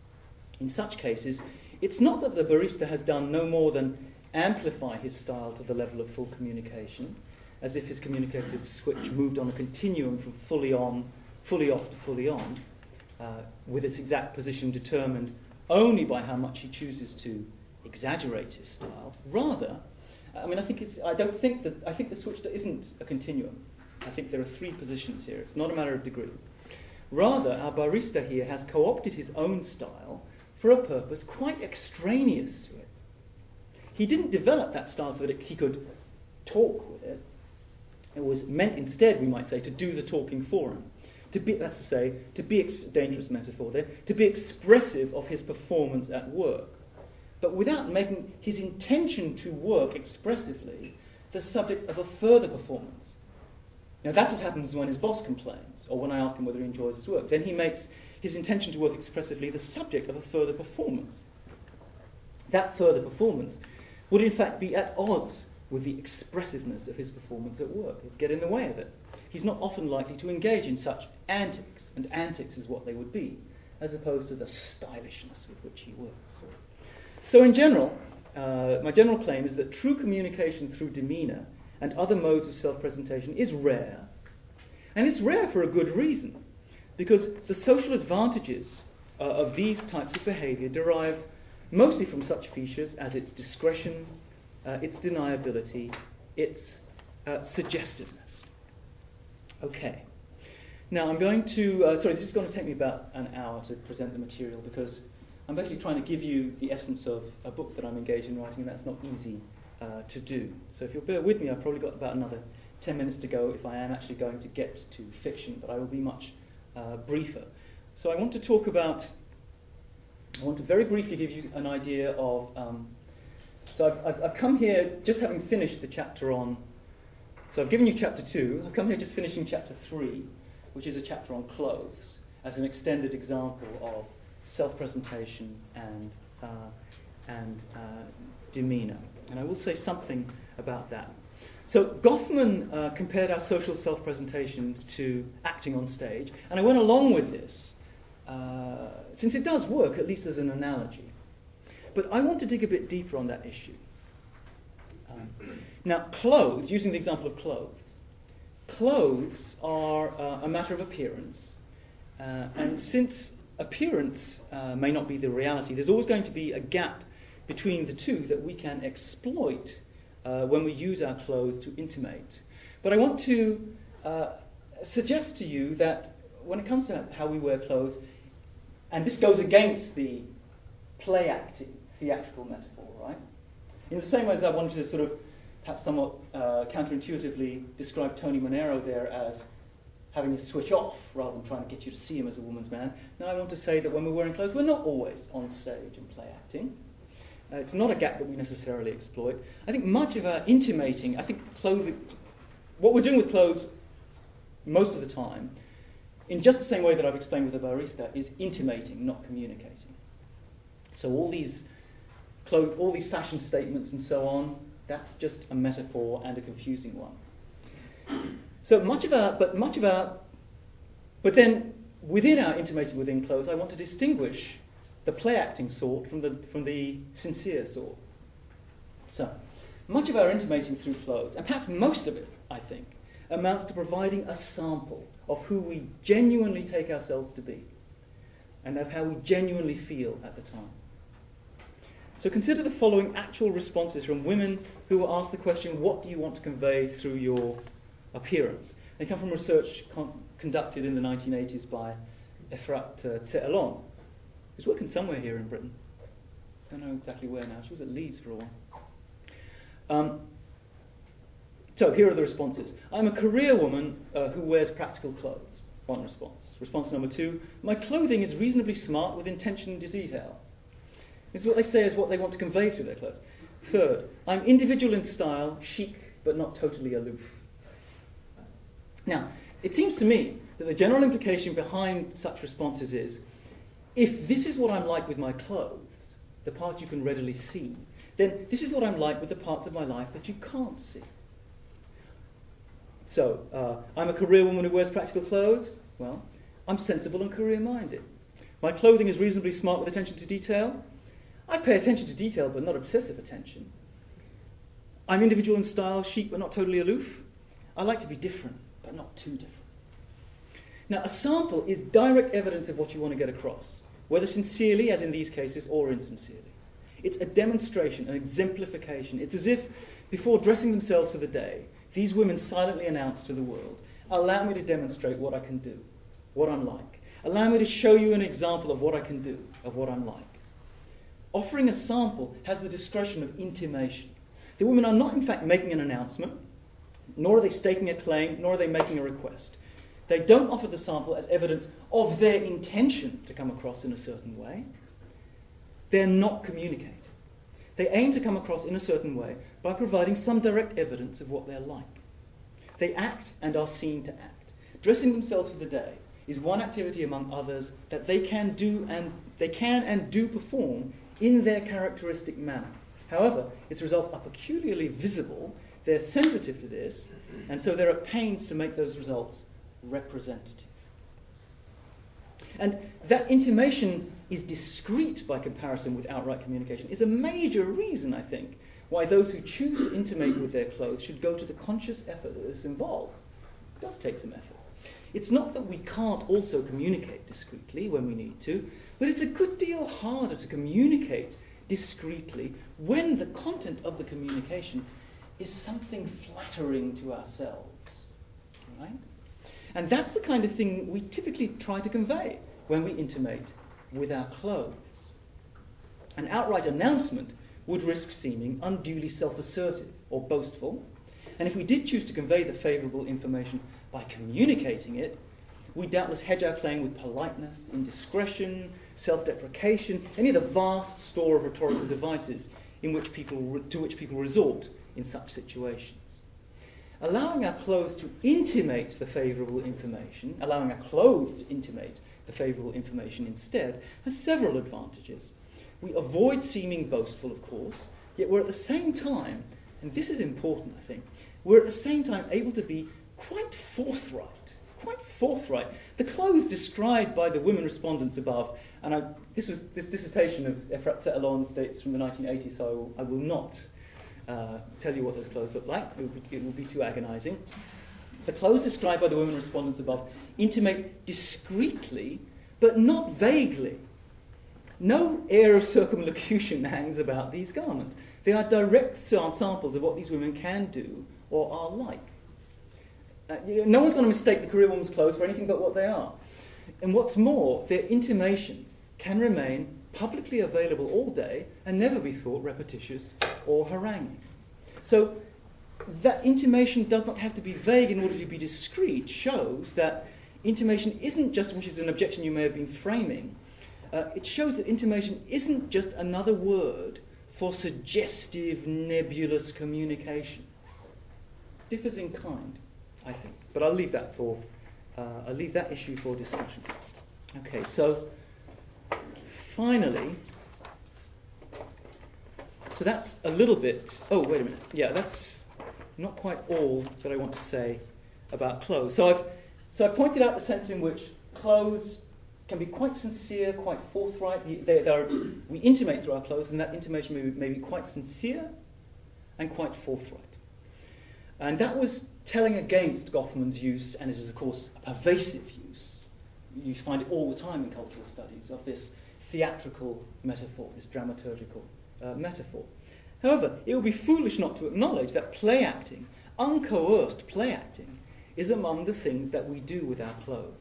In such cases, it's not that the barista has done no more than amplify his style to the level of full communication, as if his communicative switch moved on a continuum from fully on, fully off to fully on, uh, with its exact position determined only by how much he chooses to exaggerate his style. Rather, I mean, I think it's. I don't think that. I think the switch isn't a continuum. I think there are three positions here. It's not a matter of degree. Rather, our barista here has co-opted his own style for a purpose quite extraneous to it. He didn't develop that style so that he could talk with it. It was meant instead, we might say, to do the talking for him. To be, that's to say, to be, ex- dangerous metaphor there, to be expressive of his performance at work, but without making his intention to work expressively the subject of a further performance. Now that's what happens when his boss complains, or when I ask him whether he enjoys his work. Then he makes his intention to work expressively the subject of a further performance. That further performance would in fact be at odds with the expressiveness of his performance at work. It would get in the way of it. He's not often likely to engage in such antics, and antics is what they would be, as opposed to the stylishness with which he works. So in general, uh, my general claim is that true communication through demeanour and other modes of self-presentation is rare, and it's rare for a good reason, because the social advantages uh, of these types of behaviour derive mostly from such features as its discretion, uh, its deniability, its uh, suggestiveness. Okay. Now I'm going to, uh, sorry, this is going to take me about an hour to present the material, because I'm basically trying to give you the essence of a book that I'm engaged in writing, and that's not easy uh, to do. So if you'll bear with me, I've probably got about another ten minutes to go if I am actually going to get to fiction, but I will be much uh, briefer. So I want to talk about, I want to very briefly give you an idea of, um, so I've, I've, I've come here just having finished the chapter on, so I've given you chapter two, I've come here just finishing chapter three, which is a chapter on clothes, as an extended example of self-presentation and uh, and uh, demeanour. And I will say something about that. So Goffman uh, compared our social self-presentations to acting on stage, and I went along with this, uh, since it does work, at least as an analogy. But I want to dig a bit deeper on that issue. Um, now, clothes, using the example of clothes, clothes are uh, a matter of appearance, uh, and since appearance uh, may not be the reality, there's always going to be a gap between the two that we can exploit uh, when we use our clothes to intimate. But I want to uh, suggest to you that when it comes to how we wear clothes, and this goes against the play acting theatrical metaphor, right? In the same way as I wanted to sort of perhaps somewhat uh, counterintuitively describe Tony Manero there as having to switch off rather than trying to get you to see him as a woman's man. Now I want to say that when we're wearing clothes, we're not always on stage and play acting. Uh, it's not a gap that we necessarily exploit. I think much of our intimating, I think clothing, what we're doing with clothes most of the time, in just the same way that I've explained with the barista, is intimating, not communicating. So all these clothes, all these fashion statements and so on, that's just a metaphor and a confusing one. So much of our, but much of our, but then within our intimating within clothes, I want to distinguish the play acting sort from the from the sincere sort. So much of our intimating through clothes, and perhaps most of it, I think, amounts to providing a sample of who we genuinely take ourselves to be, and of how we genuinely feel at the time. So consider the following actual responses from women who were asked the question, what do you want to convey through your appearance? They come from research con- conducted in the nineteen eighties by Efrat uh, Tse'elon, who's working somewhere here in Britain. I don't know exactly where now. She was at Leeds for a while. Um, so here are the responses. I'm a career woman uh, who wears practical clothes. One response. Response number two, my clothing is reasonably smart with intention to detail. This is what they say is what they want to convey through their clothes. Third, I'm individual in style, chic, but not totally aloof. Now, it seems to me that the general implication behind such responses is, if this is what I'm like with my clothes, the parts you can readily see, then this is what I'm like with the parts of my life that you can't see. So, uh, I'm a career woman who wears practical clothes. Well, I'm sensible and career-minded. My clothing is reasonably smart with attention to detail. I pay attention to detail, but not obsessive attention. I'm individual in style, chic, but not totally aloof. I like to be different, but not too different. Now, a sample is direct evidence of what you want to get across, whether sincerely, as in these cases, or insincerely. It's a demonstration, an exemplification. It's as if, before dressing themselves for the day, these women silently announce to the world, allow me to demonstrate what I can do, what I'm like. Allow me to show you an example of what I can do, of what I'm like. Offering a sample has the discretion of intimation. The women are not, in fact, making an announcement, nor are they staking a claim, nor are they making a request. They don't offer the sample as evidence of their intention to come across in a certain way. They're not communicating. They aim to come across in a certain way by providing some direct evidence of what they're like. They act and are seen to act. Dressing themselves for the day is one activity among others that they can do and they can and do perform in their characteristic manner. However, its results are peculiarly visible, they're sensitive to this, and so they're at pains to make those results representative. And that intimation is discreet by comparison with outright communication is a major reason, I think, why those who choose to intimate with their clothes should go to the conscious effort that this involves. It does take some effort. It's not that we can't also communicate discreetly when we need to, but it's a good deal harder to communicate discreetly when the content of the communication is something flattering to ourselves. Right? And that's the kind of thing we typically try to convey when we intimate with our clothes. An outright announcement would risk seeming unduly self-assertive or boastful. And if we did choose to convey the favourable information by communicating it, we doubtless hedge our playing with politeness, indiscretion, self-deprecation, any of the vast store of rhetorical devices in which people re- to which people resort in such situations. Allowing our clothes to intimate the favourable information, allowing our clothes to intimate the favourable information instead, has several advantages. We avoid seeming boastful, of course, yet we're at the same time, and this is important, I think, we're at the same time able to be quite forthright. Quite forthright. The clothes described by the women respondents above, and I, this was this dissertation of Efrat Te'alon states from the nineteen eighties, so I will, I will not uh, tell you what those clothes look like. It would, be, it would be too agonizing. The clothes described by the women respondents above intimate discreetly, but not vaguely. No air of circumlocution hangs about these garments. They are direct samples of what these women can do or are like. Uh, no one's going to mistake the career woman's clothes for anything but what they are. And what's more, their intimation can remain publicly available all day and never be thought repetitious or haranguing. So that intimation does not have to be vague in order to be discreet shows that intimation isn't just, which is an objection you may have been framing, uh, it shows that intimation isn't just another word for suggestive, nebulous communication. Differs in kind, I think, but I'll leave that for uh, I'll leave that issue for discussion. Okay, so finally, so that's a little bit. Oh, wait a minute. Yeah, that's not quite all that I want to say about clothes. So I've so I pointed out the sense in which clothes can be quite sincere, quite forthright. They, they are, we intimate through our clothes, and that intimation may be, may be quite sincere and quite forthright. And that was telling against Goffman's use, and it is, of course, a pervasive use. You find it all the time in cultural studies, of this theatrical metaphor, this dramaturgical uh, metaphor. However, it would be foolish not to acknowledge that play acting, uncoerced play acting, is among the things that we do with our clothes.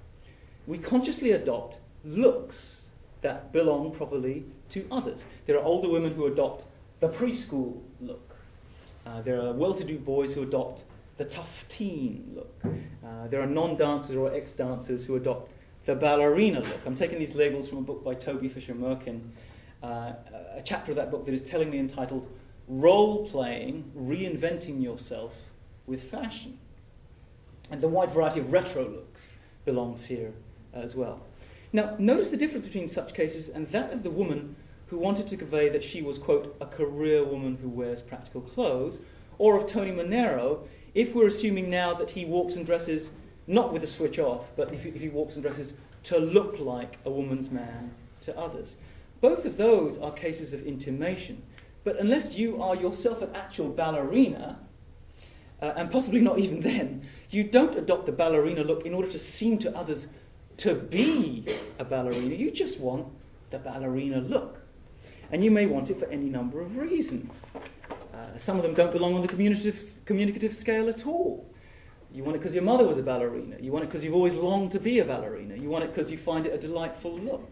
We consciously adopt looks that belong properly to others. There are older women who adopt the preschool look. Uh, there are well-to-do boys who adopt the tough teen look. Uh, there are non-dancers or ex-dancers who adopt the ballerina look. I'm taking these labels from a book by Toby Fisher-Merkin, uh, a chapter of that book that is tellingly entitled Role-Playing, Reinventing Yourself with Fashion. And the wide variety of retro looks belongs here as well. Now, notice the difference between such cases and that of the woman who wanted to convey that she was, quote, a career woman who wears practical clothes, or of Tony Monero, if we're assuming now that he walks and dresses not with a switch off, but if he, if he walks and dresses to look like a woman's man to others. Both of those are cases of intimation, but unless you are yourself an actual ballerina, uh, and possibly not even then, you don't adopt the ballerina look in order to seem to others to be a ballerina. You just want the ballerina look. And you may want it for any number of reasons. Uh, some of them don't belong on the communicative, communicative scale at all. You want it because your mother was a ballerina. You want it because you've always longed to be a ballerina. You want it because you find it a delightful look.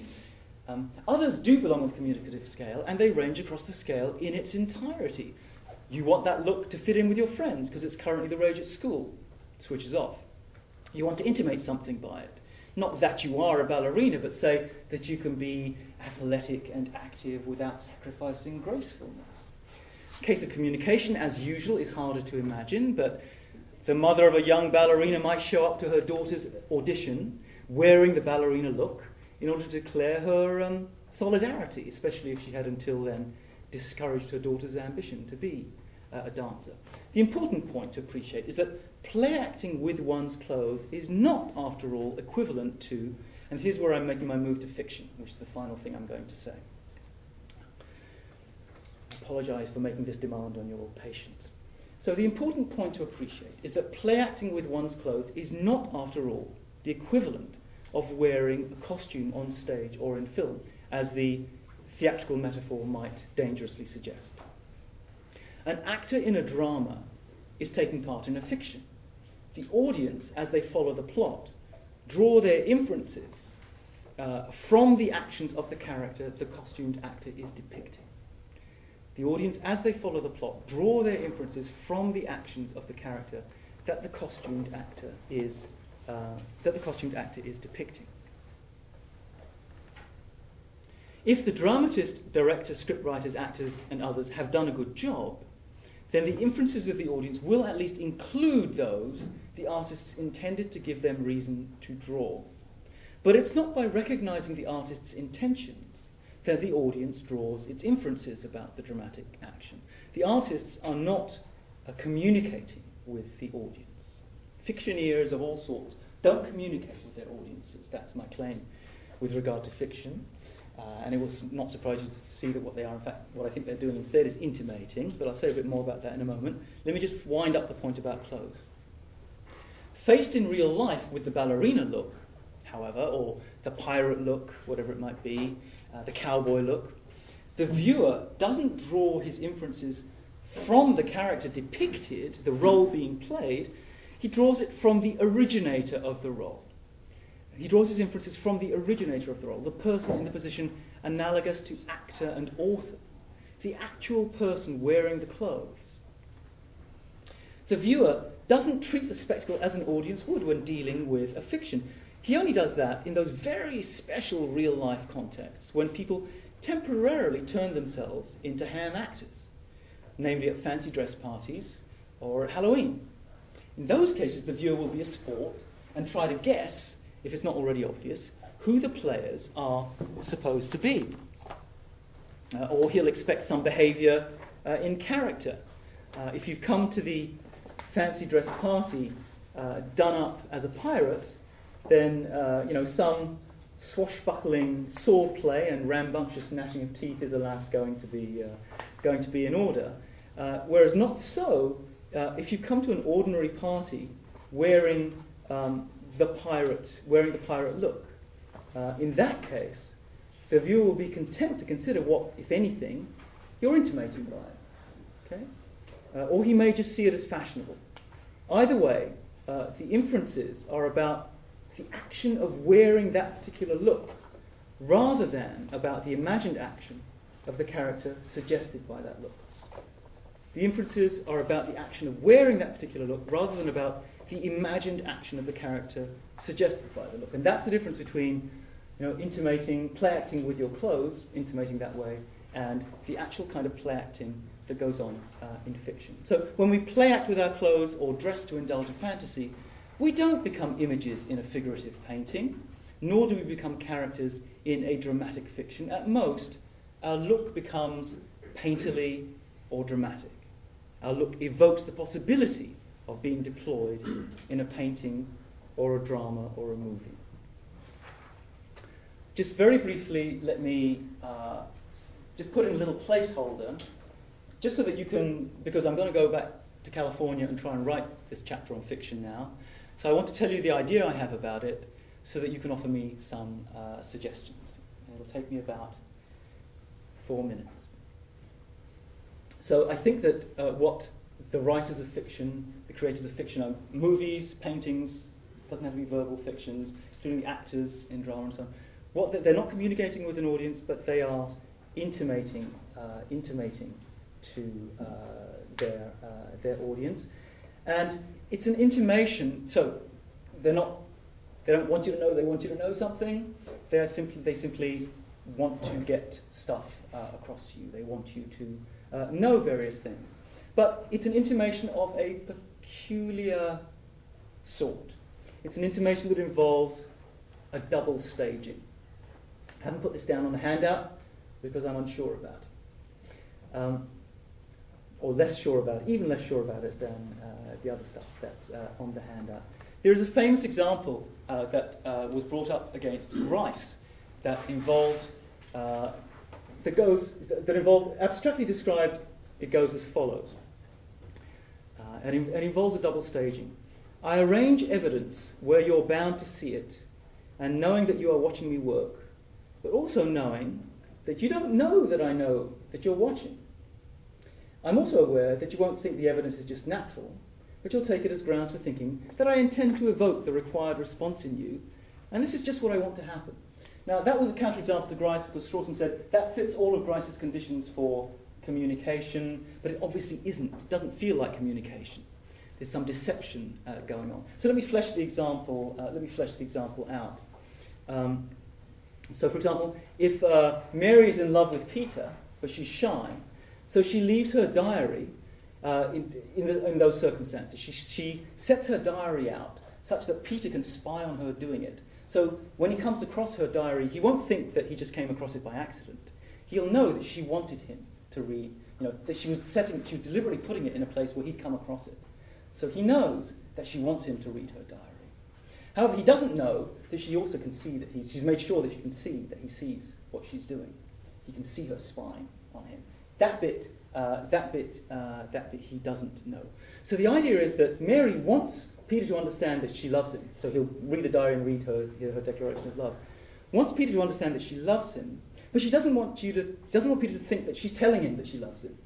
Um, others do belong on the communicative scale, and they range across the scale in its entirety. You want that look to fit in with your friends because it's currently the rage at school. Switches off. You want to intimate something by it. Not that you are a ballerina, but say that you can be athletic and active without sacrificing gracefulness. Case of communication, as usual, is harder to imagine, but the mother of a young ballerina might show up to her daughter's audition wearing the ballerina look in order to declare her um, solidarity, especially if she had until then discouraged her daughter's ambition to be uh, a dancer. The important point to appreciate is that play acting with one's clothes is not, after all, equivalent to, and here's where I'm making my move to fiction, which is the final thing I'm going to say. I apologise for making this demand on your patience. So the important point to appreciate is that play acting with one's clothes is not, after all, the equivalent of wearing a costume on stage or in film, as the theatrical metaphor might dangerously suggest. An actor in a drama is taking part in a fiction. The audience, as they follow the plot, draw their inferences uh, from the actions of the character the costumed actor is depicting. The audience, as they follow the plot, draw their inferences from the actions of the character that the costumed actor is uh, that the costumed actor is depicting. If the dramatist, director, scriptwriters, actors, and others have done a good job, then the inferences of the audience will at least include those the artists intended to give them reason to draw. But it's not by recognizing the artist's intentions that the audience draws its inferences about the dramatic action. The artists are not uh, communicating with the audience. Fictioneers of all sorts don't communicate with their audiences. That's my claim with regard to fiction. Uh, and it will not surprise you to see that what they are, in fact, what I think they're doing instead is intimating, but I'll say a bit more about that in a moment. Let me just wind up the point about clothes. Faced in real life with the ballerina look, however, or the pirate look, whatever it might be, uh, the cowboy look, the viewer doesn't draw his inferences from the character depicted, the role being played. He draws it from the originator of the role. He draws his inferences from the originator of the role, the person in the position analogous to actor and author, the actual person wearing the clothes. The viewer doesn't treat the spectacle as an audience would when dealing with a fiction. He only does that in those very special real-life contexts when people temporarily turn themselves into ham actors, namely at fancy dress parties or at Halloween. In those cases, the viewer will be a sport and try to guess, if it's not already obvious, who the players are supposed to be. Uh, or he'll expect some behaviour uh, in character. Uh, if you come to the fancy dress party uh, done up as a pirate, then uh, you know some swashbuckling swordplay and rambunctious gnashing of teeth is alas going to be uh, going to be in order. Uh, whereas not so uh, if you come to an ordinary party wearing um, the pirate wearing the pirate look. Uh, in that case, the viewer will be content to consider what, if anything, you're intimating by it. Okay? Uh, or he may just see it as fashionable. Either way, uh, the inferences are about the action of wearing that particular look, rather than about the imagined action of the character suggested by that look. The inferences are about the action of wearing that particular look, rather than about the imagined action of the character suggested by the look. And that's the difference between, you know, intimating, play acting with your clothes, intimating that way, and the actual kind of play acting that goes on uh, in fiction. So when we play act with our clothes or dress to indulge a fantasy, we don't become images in a figurative painting, nor do we become characters in a dramatic fiction. At most, our look becomes painterly or dramatic. Our look evokes the possibility of being deployed in a painting or a drama or a movie. Just very briefly, let me uh, just put in a little placeholder, just so that you can, because I'm going to go back to California and try and write this chapter on fiction now. So I want to tell you the idea I have about it, so that you can offer me some uh, suggestions. It'll take me about four minutes. So I think that uh, what the writers of fiction, the creators of fiction, are movies, paintings, doesn't have to be verbal fictions, including the actors in drama and so on. What the, they're not communicating with an audience, but they are intimating, uh, intimating to uh, their uh, their audience, and it's an intimation. So they're not. They don't want you to know. They want you to know something. They are simply. They simply want to get stuff uh, across to you. They want you to uh, know various things. But it's an intimation of a peculiar sort. It's an intimation that involves a double staging. I haven't put this down on the handout because I'm unsure about it. Um, or less sure about it, even less sure about it than uh, the other stuff that's uh, on the handout. There is a famous example uh, that uh, was brought up against Grice that involved, uh, that goes, that involved, abstractly described, it goes as follows. Uh, and, it, and involves a double staging. I arrange evidence where you're bound to see it, and knowing that you are watching me work, but also knowing that you don't know that I know that you're watching. I'm also aware that you won't think the evidence is just natural, but you'll take it as grounds for thinking that I intend to evoke the required response in you, and this is just what I want to happen. Now, that was a counterexample to Grice, because Strawson said that fits all of Grice's conditions for communication, but it obviously isn't. It doesn't feel like communication. There's some deception uh, going on. So let me flesh the example. Uh, let me flesh the example out. Um, so, for example, if uh, Mary is in love with Peter, but she's shy, so she leaves her diary uh, in, in, the, in those circumstances. She, she sets her diary out such that Peter can spy on her doing it. So when he comes across her diary, he won't think that he just came across it by accident. He'll know that she wanted him to read, you know, that she was setting, she was deliberately putting it in a place where he'd come across it. So he knows that she wants him to read her diary. However, he doesn't know that she also can see that he, she's made sure that she can see that he sees what she's doing. He can see her spying on him. That bit, uh, that bit, uh, that bit he doesn't know. So the idea is that Mary wants Peter to understand that she loves him. So he'll read the diary and read her, her declaration of love. Wants Peter to understand that she loves him, but she doesn't want you to, she doesn't want Peter to think that she's telling him that she loves him.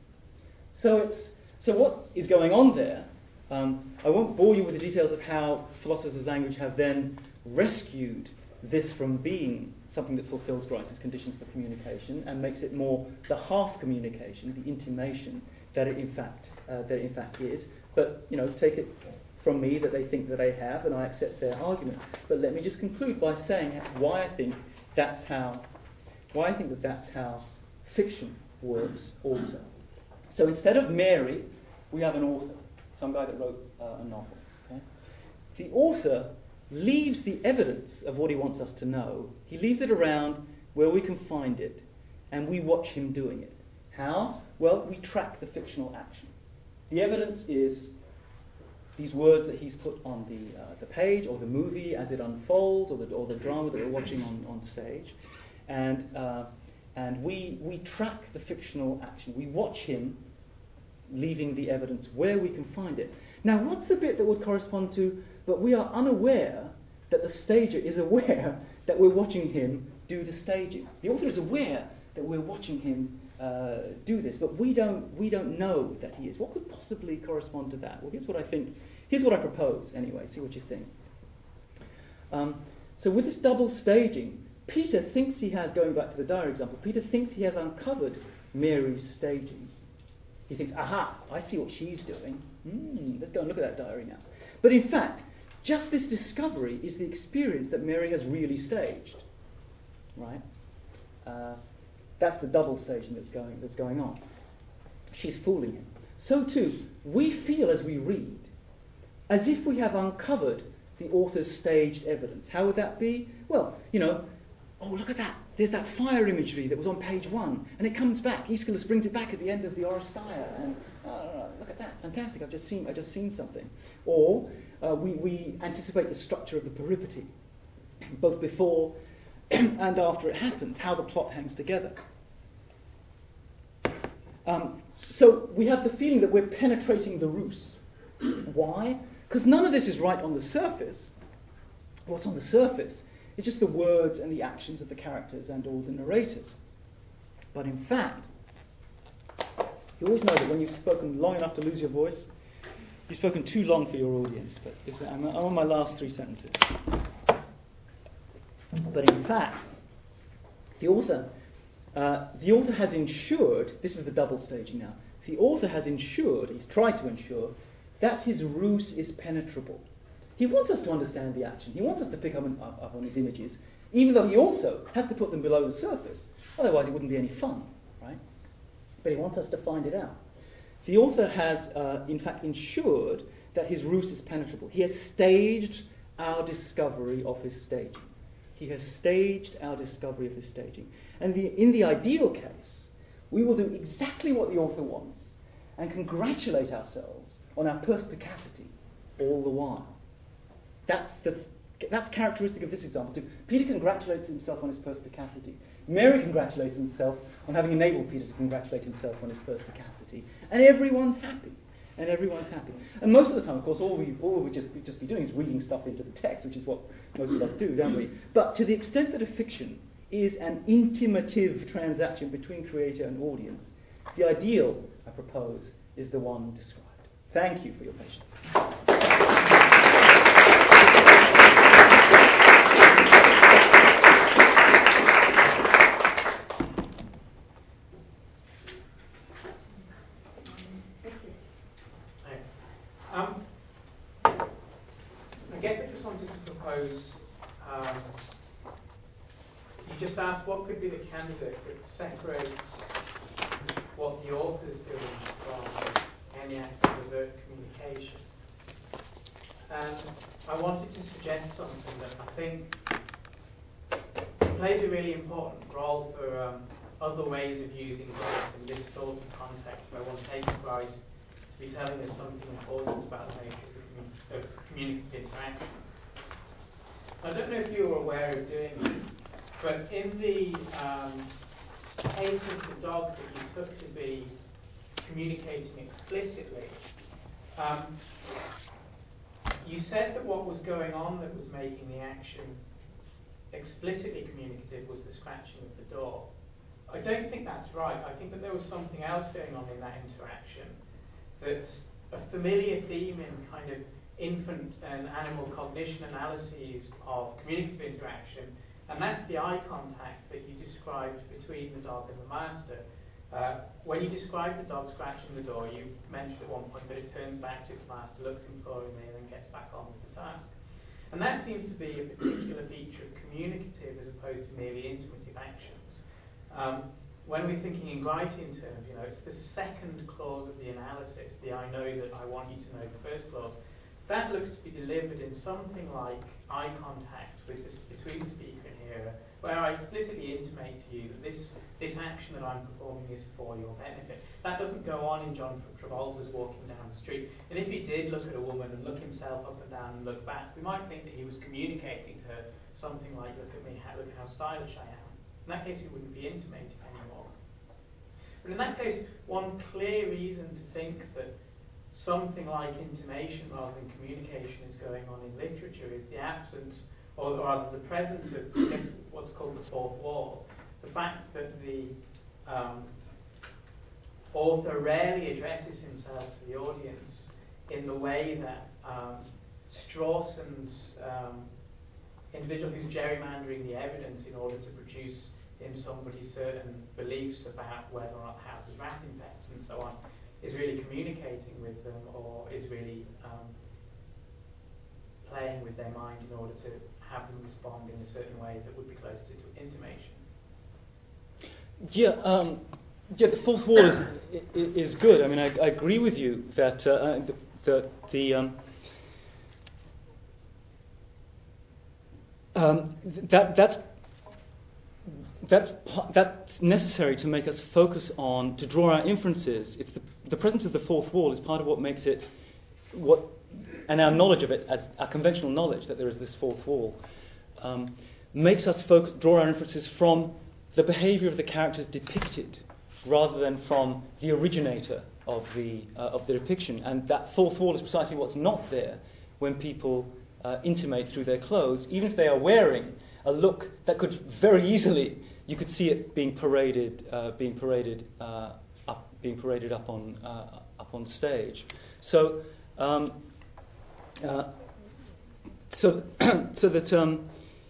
So it's, so what is going on there? Um, I won't bore you with the details of how philosophers of language have then rescued this from being something that fulfills Grice's conditions for communication and makes it more the half communication, the intimation that it in fact uh, that it in fact is. But you know, take it from me that they think that they have, and I accept their argument. But let me just conclude by saying why I think that's how why I think that that's how fiction works also. So instead of Mary, we have an author. Some guy that wrote uh, a novel. Okay? The author leaves the evidence of what he wants us to know. He leaves it around where we can find it, and we watch him doing it. How? Well, we track the fictional action. The evidence is these words that he's put on the uh, the page, or the movie as it unfolds, or the or the drama that we're watching on, on stage, and uh, and we we track the fictional action. We watch him leaving the evidence where we can find it. Now, what's the bit that would correspond to, but we are unaware that the stager is aware that we're watching him do the staging. The author is aware that we're watching him uh, do this, but we don't we don't know that he is. What could possibly correspond to that? Well, here's what I think. Here's what I propose, anyway. See what you think. Um, so with this double staging, Peter thinks he has, going back to the diary example, Peter thinks he has uncovered Mary's staging. He thinks, aha, I see what she's doing. Mm, let's go and look at that diary now. But in fact, just this discovery is the experience that Mary has really staged. Right? Uh, that's the double staging that's going, that's going on. She's fooling him. So too, we feel as we read as if we have uncovered the author's staged evidence. How would that be? Well, you know, oh, look at that. There's that fire imagery that was on page one, and it comes back. Aeschylus brings it back at the end of the Oresteia, and oh, look at that, fantastic! I've just seen, I've just seen something. Or uh, we we anticipate the structure of the peripety, both before and after it happens, how the plot hangs together. Um, so we have the feeling that we're penetrating the ruse. Why? Because none of this is right on the surface. What's on the surface? It's just the words and the actions of the characters and all the narrators. But in fact, you always know that when you've spoken long enough to lose your voice, you've spoken too long for your audience. But this, I'm, I'm on my last three sentences. But in fact, the author, uh, the author has ensured, this is the double staging now, the author has ensured, he's tried to ensure, that his ruse is penetrable. He wants us to understand the action. He wants us to pick up, on, up, up on his images, even though he also has to put them below the surface. Otherwise it wouldn't be any fun, right? But he wants us to find it out. The author has, uh, in fact, ensured that his ruse is penetrable. He has staged our discovery of his staging. He has staged our discovery of his staging. And the, in the ideal case, we will do exactly what the author wants and congratulate ourselves on our perspicacity all the while. That's the that's characteristic of this example too. Peter congratulates himself on his perspicacity. Mary congratulates himself on having enabled Peter to congratulate himself on his perspicacity. And everyone's happy. And everyone's happy. And most of the time, of course, all we all we just we just be doing is reading stuff into the text, which is what most of us do, don't we? But to the extent that a fiction is an intimative transaction between creator and audience, the ideal, I propose, is the one described. Thank you for your patience. I guess I just wanted to propose, um, you just asked what could be the candidate that separates what the author's doing from any act of overt communication. And I wanted to suggest something that I think plays a really important role for um, other ways of using voice in this sort of context, where one takes Christ to be telling us something important about the nature of, the commun- of communicative interaction. I don't know if you were aware of doing it, but in the um, case of the dog that you took to be communicating explicitly, um, you said that what was going on that was making the action explicitly communicative was the scratching of the door. I don't think that's right. I think that there was something else going on in that interaction that's a familiar theme in kind of infant and animal cognition analyses of communicative interaction, and that's the eye contact that you described between the dog and the master. Uh, when you described the dog scratching the door, you mentioned at one point that it turns back to its master, looks imploringly, and then gets back on with the task. And that seems to be a particular feature of communicative as opposed to merely intimative actions. Um, when we're thinking in Gricean terms, you know, it's the second clause of the analysis, the I know that I want you to know the first clause. That looks to be delivered in something like eye contact with this, between the speaker and hearer, where I explicitly intimate to you that this, this action that I'm performing is for your benefit. That doesn't go on in John Travolta's walking down the street. And if he did look at a woman and look himself up and down and look back, we might think that he was communicating to her something like, look at me, look how stylish I am. In that case, he wouldn't be intimating anymore. But in that case, one clear reason to think that something like intimation rather than communication is going on in literature is the absence, or rather the presence of I guess, what's called the fourth wall. The fact that the um, author rarely addresses himself to the audience in the way that um, Strawson's um, individual who's gerrymandering the evidence in order to produce in somebody certain beliefs about whether or not the house is rat infested and so on, is really communicating with them, or is really um, playing with their mind in order to have them respond in a certain way that would be closer to intimation. Yeah, um, yeah. The fourth wall is is good. I mean, I, I agree with you that uh, the the, the um, um, that that's that's that's necessary to make us focus on, to draw our inferences. It's the the presence of the fourth wall is part of what makes it what, and our knowledge of it as our conventional knowledge that there is this fourth wall um, makes us focus, draw our inferences from the behaviour of the characters depicted, rather than from the originator of the uh, of the depiction. And that fourth wall is precisely what's not there when people uh, intimate through their clothes, even if they are wearing a look that could very easily, you could see it being paraded, uh, being paraded uh, up, being paraded up on uh, up on stage. So, um, uh, so, so that. Um,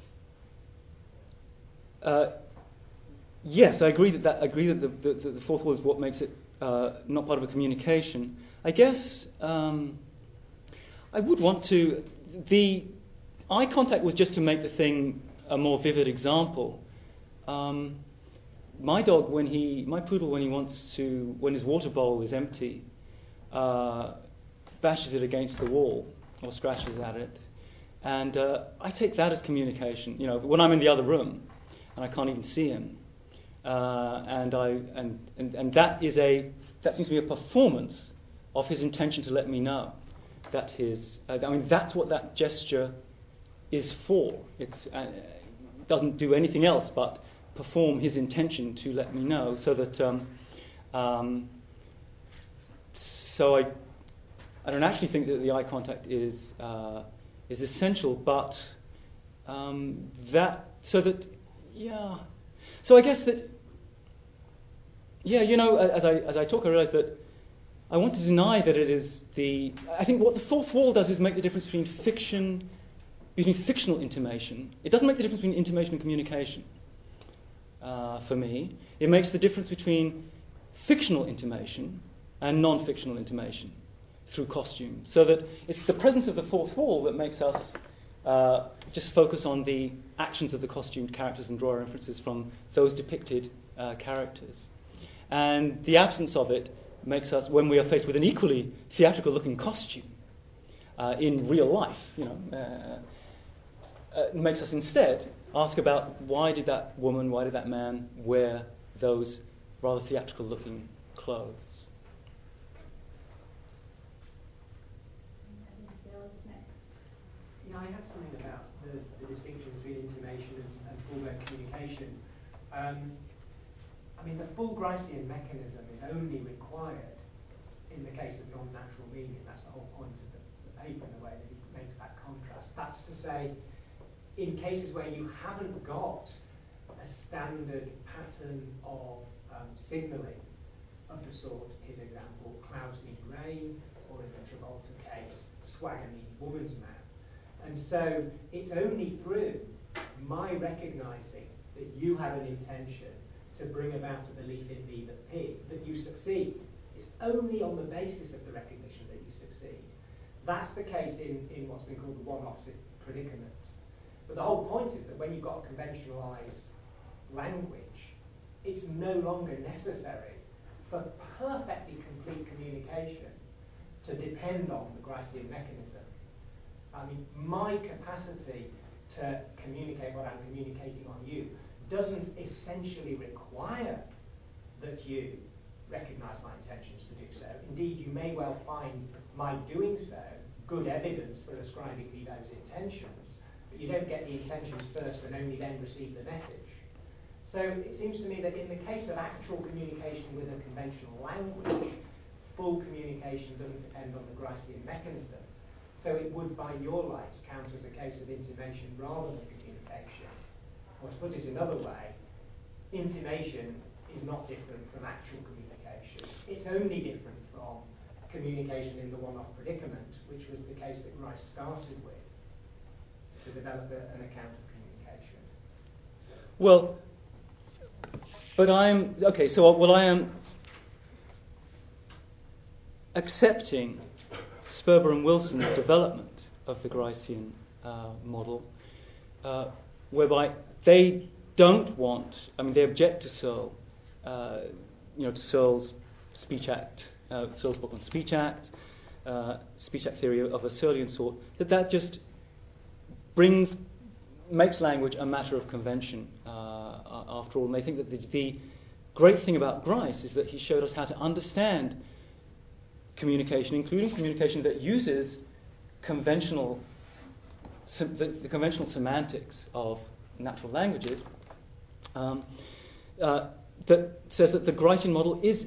uh, Yes, I agree that, that I agree that the, the, the fourth wall is what makes it uh, not part of a communication. I guess um, I would want to. The eye contact was just to make the thing a more vivid example. Um, my dog, when he, my poodle, when he wants to, when his water bowl is empty, uh, bashes it against the wall or scratches at it, and uh, I take that as communication. You know, when I'm in the other room and I can't even see him. Uh, and I and, and and that is a that seems to be a performance of his intention to let me know that his uh, I mean that's what that gesture is for. It uh, doesn't do anything else but perform his intention to let me know. So that um, um, so I I don't actually think that the eye contact is uh, is essential, but um, that so that yeah. So I guess that, yeah, you know, as I as I talk, I realise that I want to deny that it is the. I think what the fourth wall does is make the difference between fiction, between fictional intimation. It doesn't make the difference between intimation and communication. Uh, for me, it makes the difference between fictional intimation and non-fictional intimation. through costume. So that it's the presence of the fourth wall that makes us uh, just focus on the actions of the costumed characters and draw our inferences from those depicted uh, characters. And the absence of it makes us, when we are faced with an equally theatrical-looking costume uh, in real life, you know, uh, uh, makes us instead ask about why did that woman, why did that man wear those rather theatrical-looking clothes. Yeah, I had something about the, the distinction between intimation and, and full-blown communication. Um, I mean, the full Gricean mechanism is only required in the case of non-natural meaning. That's the whole point of the, the paper, in the way that he makes that contrast. That's to say, in cases where you haven't got a standard pattern of um, signalling of the sort, his example, clouds mean rain, or in the Travolta case, swagger means woman's mouth. And so it's only through my recognising that you have an intention to bring about a belief in me that pig that you succeed. It's only on the basis of the recognition that you succeed. That's the case in, in what's been called the one-opposite predicament. But the whole point is that when you've got a conventionalised language, it's no longer necessary for perfectly complete communication to depend on the Gricean mechanism. I mean, my capacity to communicate what I'm communicating on you doesn't essentially require that you recognise my intentions to do so. Indeed, you may well find my doing so good evidence for ascribing me those intentions, but you don't get the intentions first and only then receive the message. So it seems to me that in the case of actual communication with a conventional language, full communication doesn't depend on the Gricean mechanism. So it would, by your lights, count as a case of intimation rather than communication. Or to put it another way, intimation is not different from actual communication. It's only different from communication in the one-off predicament, which was the case that Rice started with to develop a, an account of communication. Well, but I'm okay. So, well, I am accepting Sperber and Wilson's development of the Gricean uh, model, uh, whereby they don't want, I mean, they object to Searle, uh, you know, to Searle's speech act, uh, Searle's book on speech act, uh, speech act theory of a Searlean sort, that that just brings, makes language a matter of convention, uh, after all. And they think that the, the great thing about Grice is that he showed us how to understand communication, including communication that uses conventional, sem- the, the conventional semantics of natural languages, um, uh, that says that the Gricean model is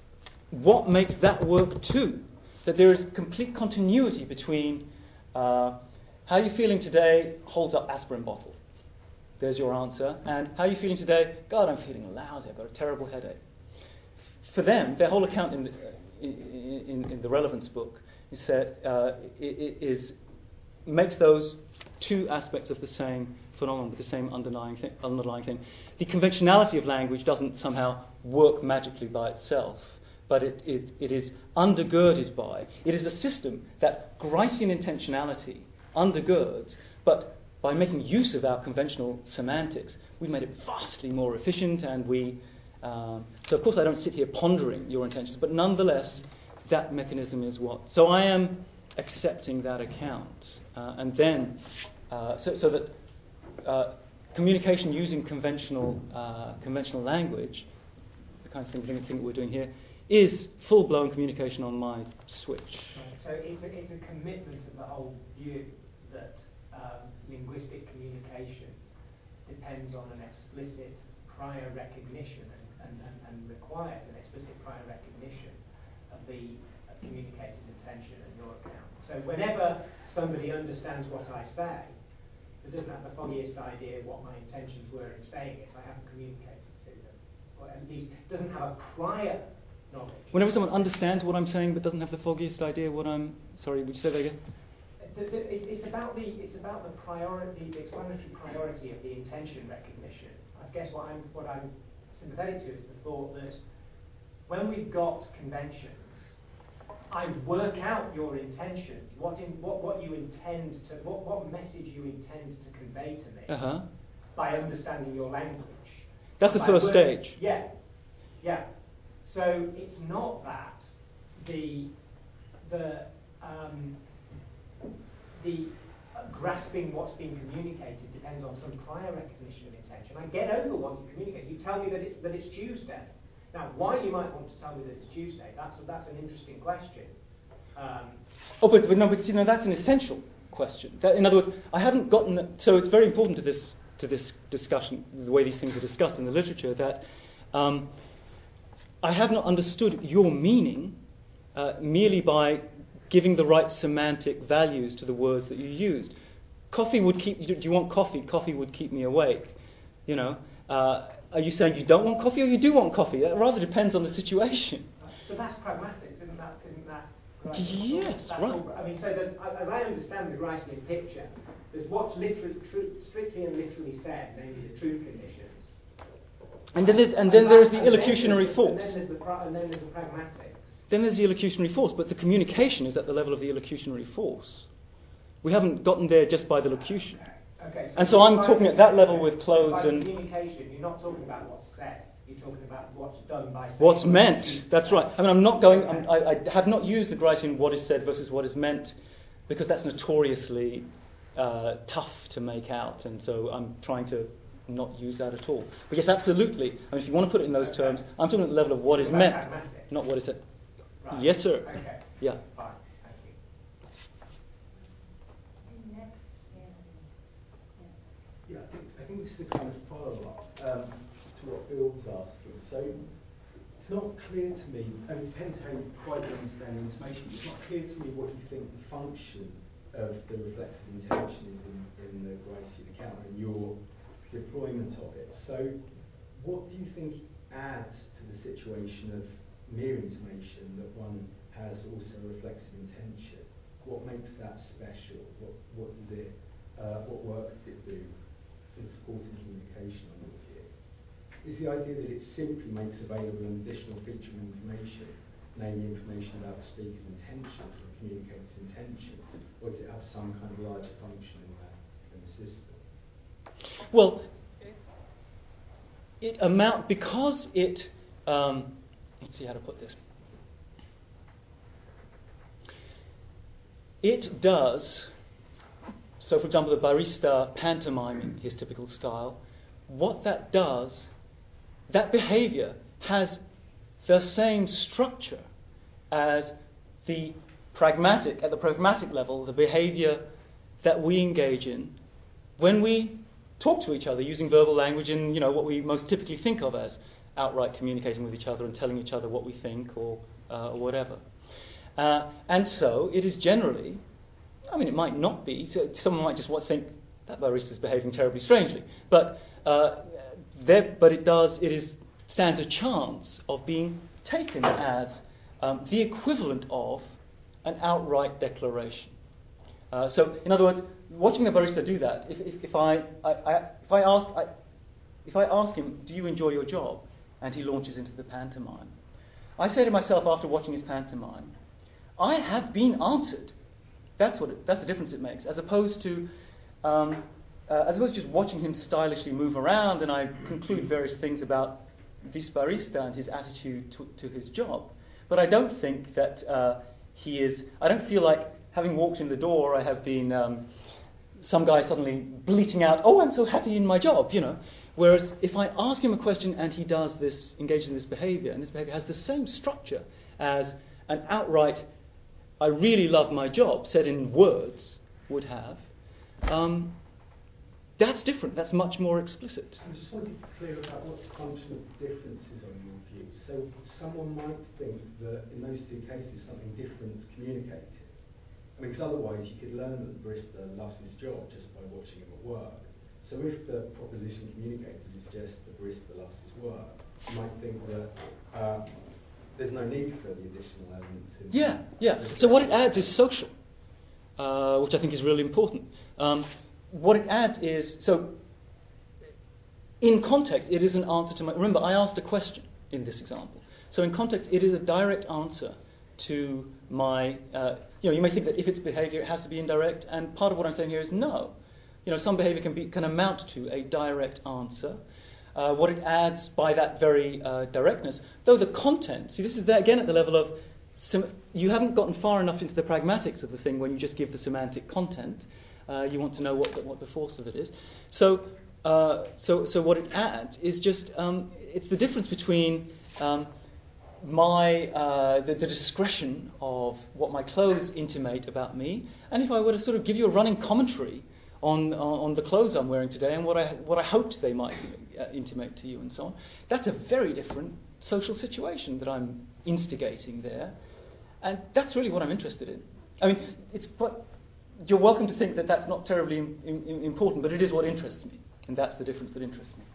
what makes that work too. That there is complete continuity between uh, how you're feeling today holds up aspirin bottle. There's your answer. And how are you feeling today? God, I'm feeling lousy. I've got a terrible headache. For them, their whole account in the, In, in, in the relevance book, is that uh, it, it is makes those two aspects of the same phenomenon with the same underlying thing, underlying thing. The conventionality of language doesn't somehow work magically by itself, but it, it, it is undergirded by. It is a system that Gricean intentionality undergirds, but by making use of our conventional semantics, we've made it vastly more efficient, and we. Um, so of course I don't sit here pondering your intentions, but nonetheless that mechanism is what. So I am accepting that account, uh, and then uh, so, so that uh, communication using conventional uh, conventional language, the kind of thing, thing we're doing here, is full-blown communication on my switch. Right. So it's a, it's a commitment of the whole view that um, linguistic communication depends on an explicit prior recognition and, and, and, and requires an explicit prior recognition of the uh, communicator's intention and your account. So whenever somebody understands what I say, but doesn't have the foggiest idea what my intentions were in saying it, I haven't communicated to them. Or at least doesn't have a prior knowledge. Whenever someone understands what I'm saying but doesn't have the foggiest idea what I'm... Sorry, would you say that again? The, the, it's, it's about the it's about the priority, the explanatory priority of the intention recognition. I guess what I'm what I'm sympathetic to is the thought that when we've got conventions, I work out your intention, what in, what, what you intend to, what, what message you intend to convey to me Uh-huh. by understanding your language. That's the By first work- stage. Yeah, yeah. So it's not that the the um, the uh, grasping what's being communicated depends on some prior recognition of intention. I get over what you communicate. You tell me that it's that it's Tuesday. Now, why you might want to tell me that it's Tuesday? That's that's an interesting question. Um, Oh, but, but no, but you know that's an essential question. That, in other words, I haven't gotten. The, so it's very important to this to this discussion, the way these things are discussed in the literature, that um, I have not understood your meaning uh, merely by giving the right semantic values to the words that you used. Coffee would keep. Do you want coffee? Coffee would keep me awake. You know. Uh, are you saying you don't want coffee or you do want coffee? That rather depends on the situation. but that's pragmatics, isn't that? Isn't that? Right? Yes, That's right. all, I mean, so that, as I understand the Gricean picture, there's what's literally, tru- strictly and literally said, namely the truth conditions. And then, there's, and then there is the And then illocutionary there's- force. And then there's the, pra- and then there's the pragmatics. Then there's the illocutionary force, but the communication is at the level of the illocutionary force. We haven't gotten there just by the locution. Okay, And so I'm by talking at that level with clothes by and- communication, you're not talking about what's said. You're talking about what's done by saying What's what meant, you that's say. right. I mean, I'm not going, I'm, I, I have not used the Gricean what is said versus what is meant, because that's notoriously uh, tough to make out, and so I'm trying to not use that at all. But yes, absolutely. I mean, if you want to put it in those Okay. terms, I'm talking at the level of what is About meant, pragmatics. not what is said. Right. Yes, sir. Okay. Yeah. Fine. Thank you. Next, Yeah, I think, I think this is a kind of follow-up um, to what Bill's asking. So it's not clear to me, and it depends how you quite understand the intimation, it's not clear to me what you think the function of the reflexive intention is in, in the Gricean account and your deployment of it. So what do you think adds to the situation of mere intimation that one has also reflexive intention? What makes that special? What, what does it, uh, what work does it do in supporting communication on your view? Is the idea that it simply makes available an additional feature of information, namely information about the speaker's intentions or communicator's intentions, or does it have some kind of larger function in the, in the system? Well, it amount because it. Um, let's see how to put this. It does. So, for example, the barista pantomiming his typical style. What that does, that behaviour has the same structure as the pragmatic, at the pragmatic level, the behaviour that we engage in when we talk to each other using verbal language in, you know, what we most typically think of as outright communicating with each other and telling each other what we think or, uh, or whatever. Uh, and so it is generally, I mean, it might not be, so someone might just think that barista is behaving terribly strangely, but uh, there, but it does, it is stands a chance of being taken as um, the equivalent of an outright declaration. Uh, so, in other words, watching the barista do that, if, if, if I, I, I if I ask I, if I ask him, "Do you enjoy your job?" and he launches into the pantomime, I say to myself after watching his pantomime, I have been answered. That's what it, that's the difference it makes, as opposed to um, uh, as opposed to just watching him stylishly move around, and I conclude various things about this barista and his attitude to, to his job. But I don't think that uh, he is. I don't feel like, having walked in the door, I have been um, some guy suddenly bleating out, "Oh, I'm so happy in my job," you know. Whereas if I ask him a question and he does this, engages in this behaviour, and this behaviour has the same structure as an outright, "I really love my job," said in words, would have, um, that's different. That's much more explicit. I just want to be clear about what the function of difference is on your view. So someone might think that in those two cases something different is communicated. I mean, because otherwise you could learn that the barista loves his job just by watching him at work. So if the proposition communicated is just the barista loves his work, you might think that uh, there's no need for the additional elements. In Yeah, yeah. So what it adds is social, uh, which I think is really important. Um, what it adds is, so in context, it is an answer to my... Remember, I asked a question in this example. So in context, it is a direct answer to my, uh, you know, you may think that if it's behaviour, it has to be indirect, and part of what I'm saying here is no. You know, some behaviour can be can amount to a direct answer. Uh, what it adds by that very uh, directness, though the content, see, this is there again at the level of, sem- you haven't gotten far enough into the pragmatics of the thing when you just give the semantic content. Uh, you want to know what the, what the force of it is. So, uh, so, so what it adds is just um, it's the difference between um, my uh, the, the discretion of what my clothes intimate about me, and if I were to sort of give you a running commentary on on the clothes I'm wearing today and what I what I hoped they might uh, intimate to you and so on, that's a very different social situation that I'm instigating there, and that's really what I'm interested in. I mean, it's quite. You're welcome to think that that's not terribly im- im- important, but it is what interests me, and that's the difference that interests me.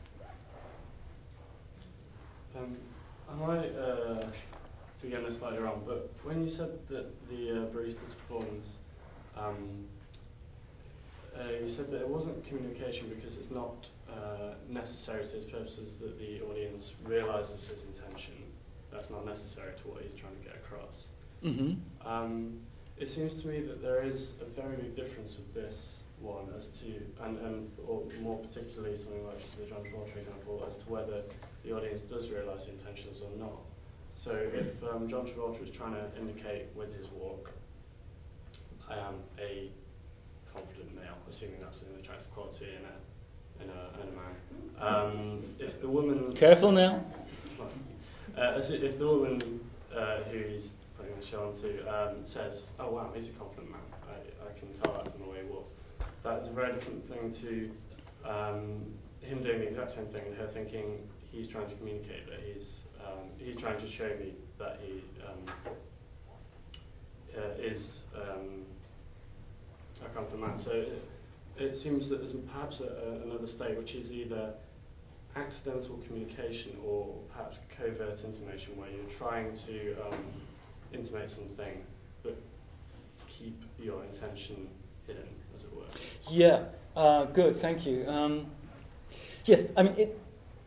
Um, I might uh, be getting this slightly wrong, but when you said that the uh, barista's performance, um, uh, you said that it wasn't communication because it's not uh, necessary to his purposes that the audience realises his intention. That's not necessary to what he's trying to get across. Mm-hmm. Um, It seems to me that there is a very big difference with this one as to, and, and or more particularly something like the John Travolta example, as to whether the audience does realise the intentions or not. So if um, John Travolta is trying to indicate with his walk, I am a confident male, assuming that's an attractive quality in a in a, in a man. Um, if the woman... Careful now. Uh, as if the woman uh, who he's putting the show onto um, says, oh wow, he's a confident man, I, I can tell that from the way he walks. That's a very different thing to um, him doing the exact same thing and her thinking he's trying to communicate that he's um, he's trying to show me that he um, uh, is um, a confident man. So it, it seems that there's perhaps a, a, another state which is either accidental communication or perhaps covert intimation, where you're trying to um, intimate something but keep your intention hidden, as it were. Yeah, uh, good, thank you. Um, yes, I mean, it,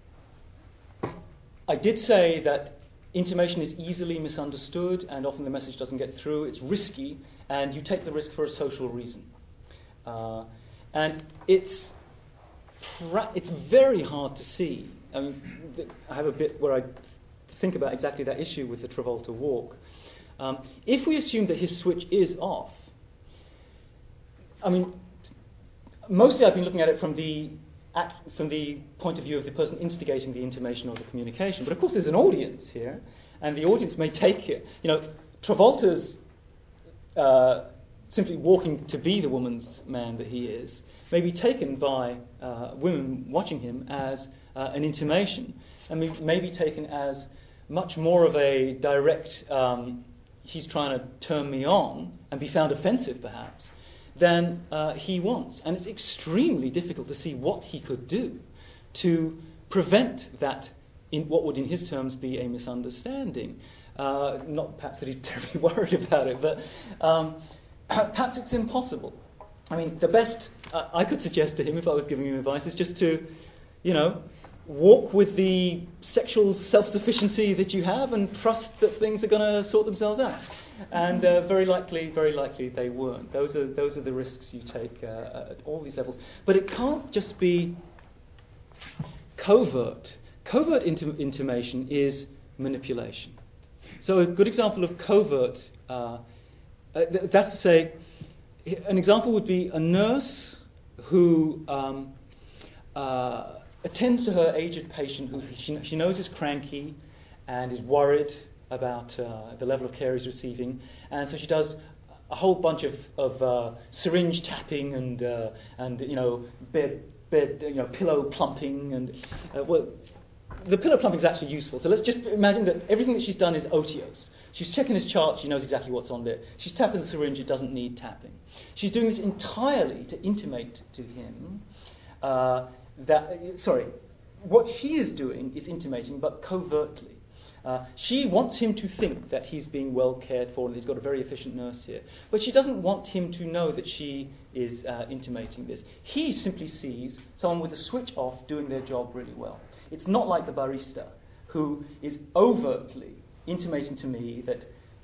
I did say that intimation is easily misunderstood and often the message doesn't get through. It's risky, and you take the risk for a social reason. Uh, and it's pra- it's very hard to see. I mean, th- I have a bit where I think about exactly that issue with the Travolta walk. Um, if we assume that his switch is off, I mean, mostly I've been looking at it from the at, from the point of view of the person instigating the intimation or the communication. But of course, there's an audience here, and the audience may take it. You know, Travolta's uh, simply walking to be the woman's man that he is may be taken by uh, women watching him as uh, an intimation, and may, may be taken as much more of a direct. Um, he's trying to turn me on and be found offensive, perhaps, than uh, he wants. And it's extremely difficult to see what he could do to prevent that, in what would in his terms be a misunderstanding. Uh, not perhaps that he's terribly worried about it, but um, perhaps it's impossible. I mean, the best uh, I could suggest to him, if I was giving him advice, is just to, you know, walk with the sexual self-sufficiency that you have and trust that things are going to sort themselves out. And uh, very likely, very likely they weren't. Those are those are the risks you take uh, at all these levels. But it can't just be covert. Covert intim- intimation is manipulation. So a good example of covert, uh, uh, th- that's to say, an example would be a nurse who um, uh, attends to her aged patient who she, she knows is cranky and is worried about uh, the level of care he's receiving, and so she does a whole bunch of, of uh, syringe tapping and uh, and you know bed bed you know pillow plumping and uh, well, the pillow plumping is actually useful. So let's just imagine that everything that she's done is otiose. She's checking his chart, she knows exactly what's on there. She's tapping the syringe, it doesn't need tapping. She's doing this entirely to intimate to him uh, that, sorry, what she is doing is intimating, but covertly. Uh, she wants him to think that he's being well cared for and he's got a very efficient nurse here. But she doesn't want him to know that she is uh, intimating this. He simply sees someone with a switch off doing their job really well. It's not like the barista who is overtly intimating to me that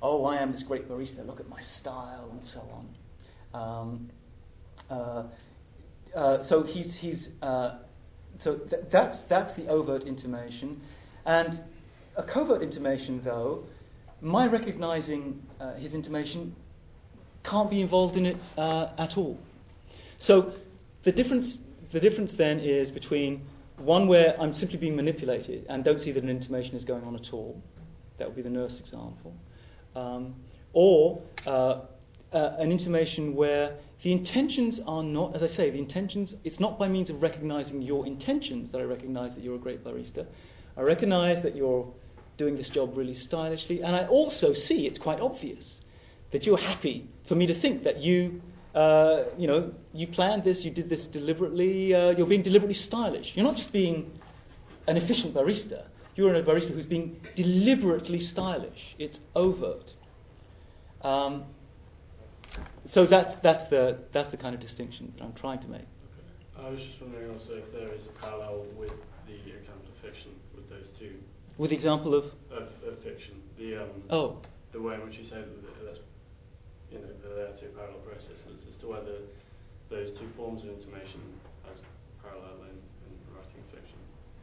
oh, I am this great barista, look at my style, and so on. Um, uh, uh, so he's he's uh, so th- that's that's the overt intimation, and a covert intimation, though, my recognizing uh, his intimation can't be involved in it uh, at all. So the difference the difference then is between one where I'm simply being manipulated and don't see that an intimation is going on at all. That would be the nurse example. Um, or uh, uh, an intimation where the intentions are not, as I say, the intentions, it's not by means of recognizing your intentions that I recognize that you're a great barista. I recognize that you're doing this job really stylishly, and I also see, it's quite obvious, that you're happy for me to think that you, uh, you know, you planned this, you did this deliberately, uh, you're being deliberately stylish. You're not just being an efficient barista. You're a barista who's being deliberately stylish. It's overt. Um, so that's that's the that's the kind of distinction that I'm trying to make. Okay. I was just wondering also if there is a parallel with the example of fiction, with those two. With the example of of, of fiction, the um, oh, the way in which you say that that's, you know, that there are two parallel processes, as to whether those two forms of intimation as parallel in, in writing fiction.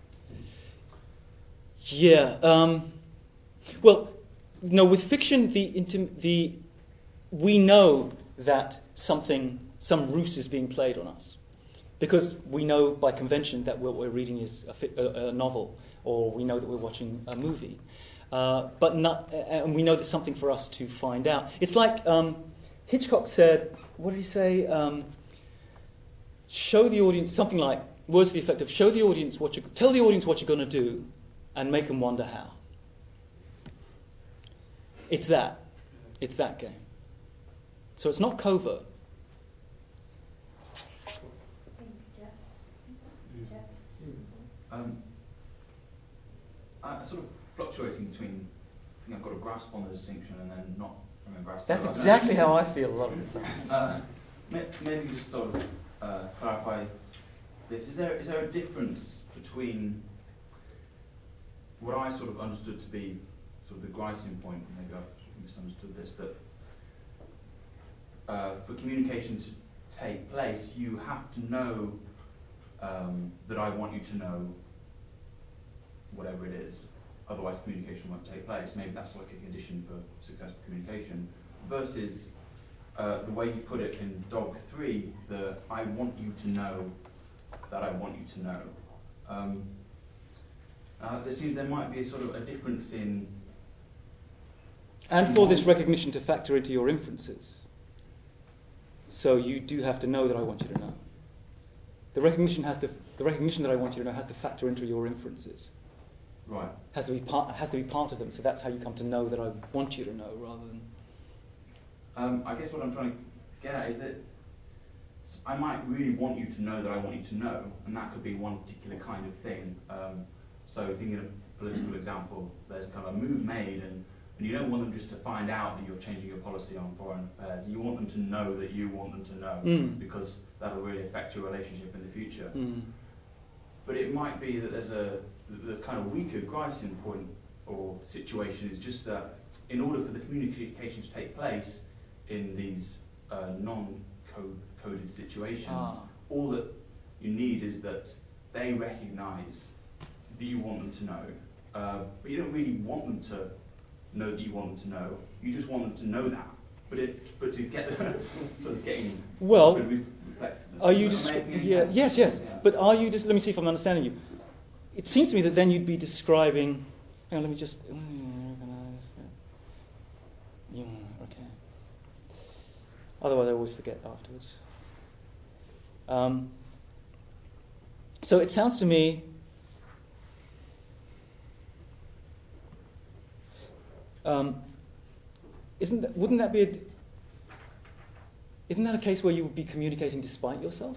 Yeah. Um, well, no. With fiction, the intim- the we know that something, some ruse is being played on us, because we know by convention that what we're reading is a, fi- a, a novel, or we know that we're watching a movie. Uh, but not, and we know there's something for us to find out. It's like um, Hitchcock said. What did he say? Um, show the audience something like words to the effect of: show the audience what you tell the audience what you're going to do, and make them wonder how. It's that. It's that game. So it's not covert. Jeff? Jeff? Um, I'm sort of fluctuating between, I think I've got a grasp on the distinction and then not from a grasp. That's exactly how I feel a lot of the time. Uh, may, maybe just sort of uh, clarify this. Is there is there a difference between what I sort of understood to be sort of the Gricean point, maybe I've misunderstood this, that uh, for communication to take place, you have to know um, that I want you to know whatever it is, otherwise communication won't take place. Maybe that's like a condition for successful communication, versus uh, the way you put it in Dog three, the I want you to know that I want you to know. Um, uh, there seems there might be a sort of a difference in... And for this recognition to factor into your inferences. So you do have to know that I want you to know. The recognition has to, the recognition that I want you to know has to factor into your inferences. Right. Has to be part, has to be part of them. So that's how you come to know that I want you to know, rather than. Um, I guess what I'm trying to get at is that I might really want you to know that I want you to know, and that could be one particular kind of thing. Um, so thinking of a political example, there's kind of a move made, and, and you don't want them just to find out that you're changing your policy on foreign affairs. You want them to know that you want them to know, Mm. because that'll really affect your relationship in the future. Mm. But it might be that there's a the kind of weaker Gricean point or situation is just that in order for the communication to take place in these uh, non-coded situations, Ah. all that you need is that they recognise that you want them to know, uh, but you don't really want them to know that you want them to know. You just want them to know that. But it, but to get sort of getting Well, good reflectiveness. are you Am I just making any yeah, sense? yes, yes. Yeah. But are you just? Let me see if I'm understanding you. It seems to me that then you'd be describing. Hang on, let me just. Yeah, okay. Otherwise, I always forget afterwards. Um, so it sounds to me. Um, isn't that, wouldn't that be a, isn't that a case where you would be communicating despite yourself?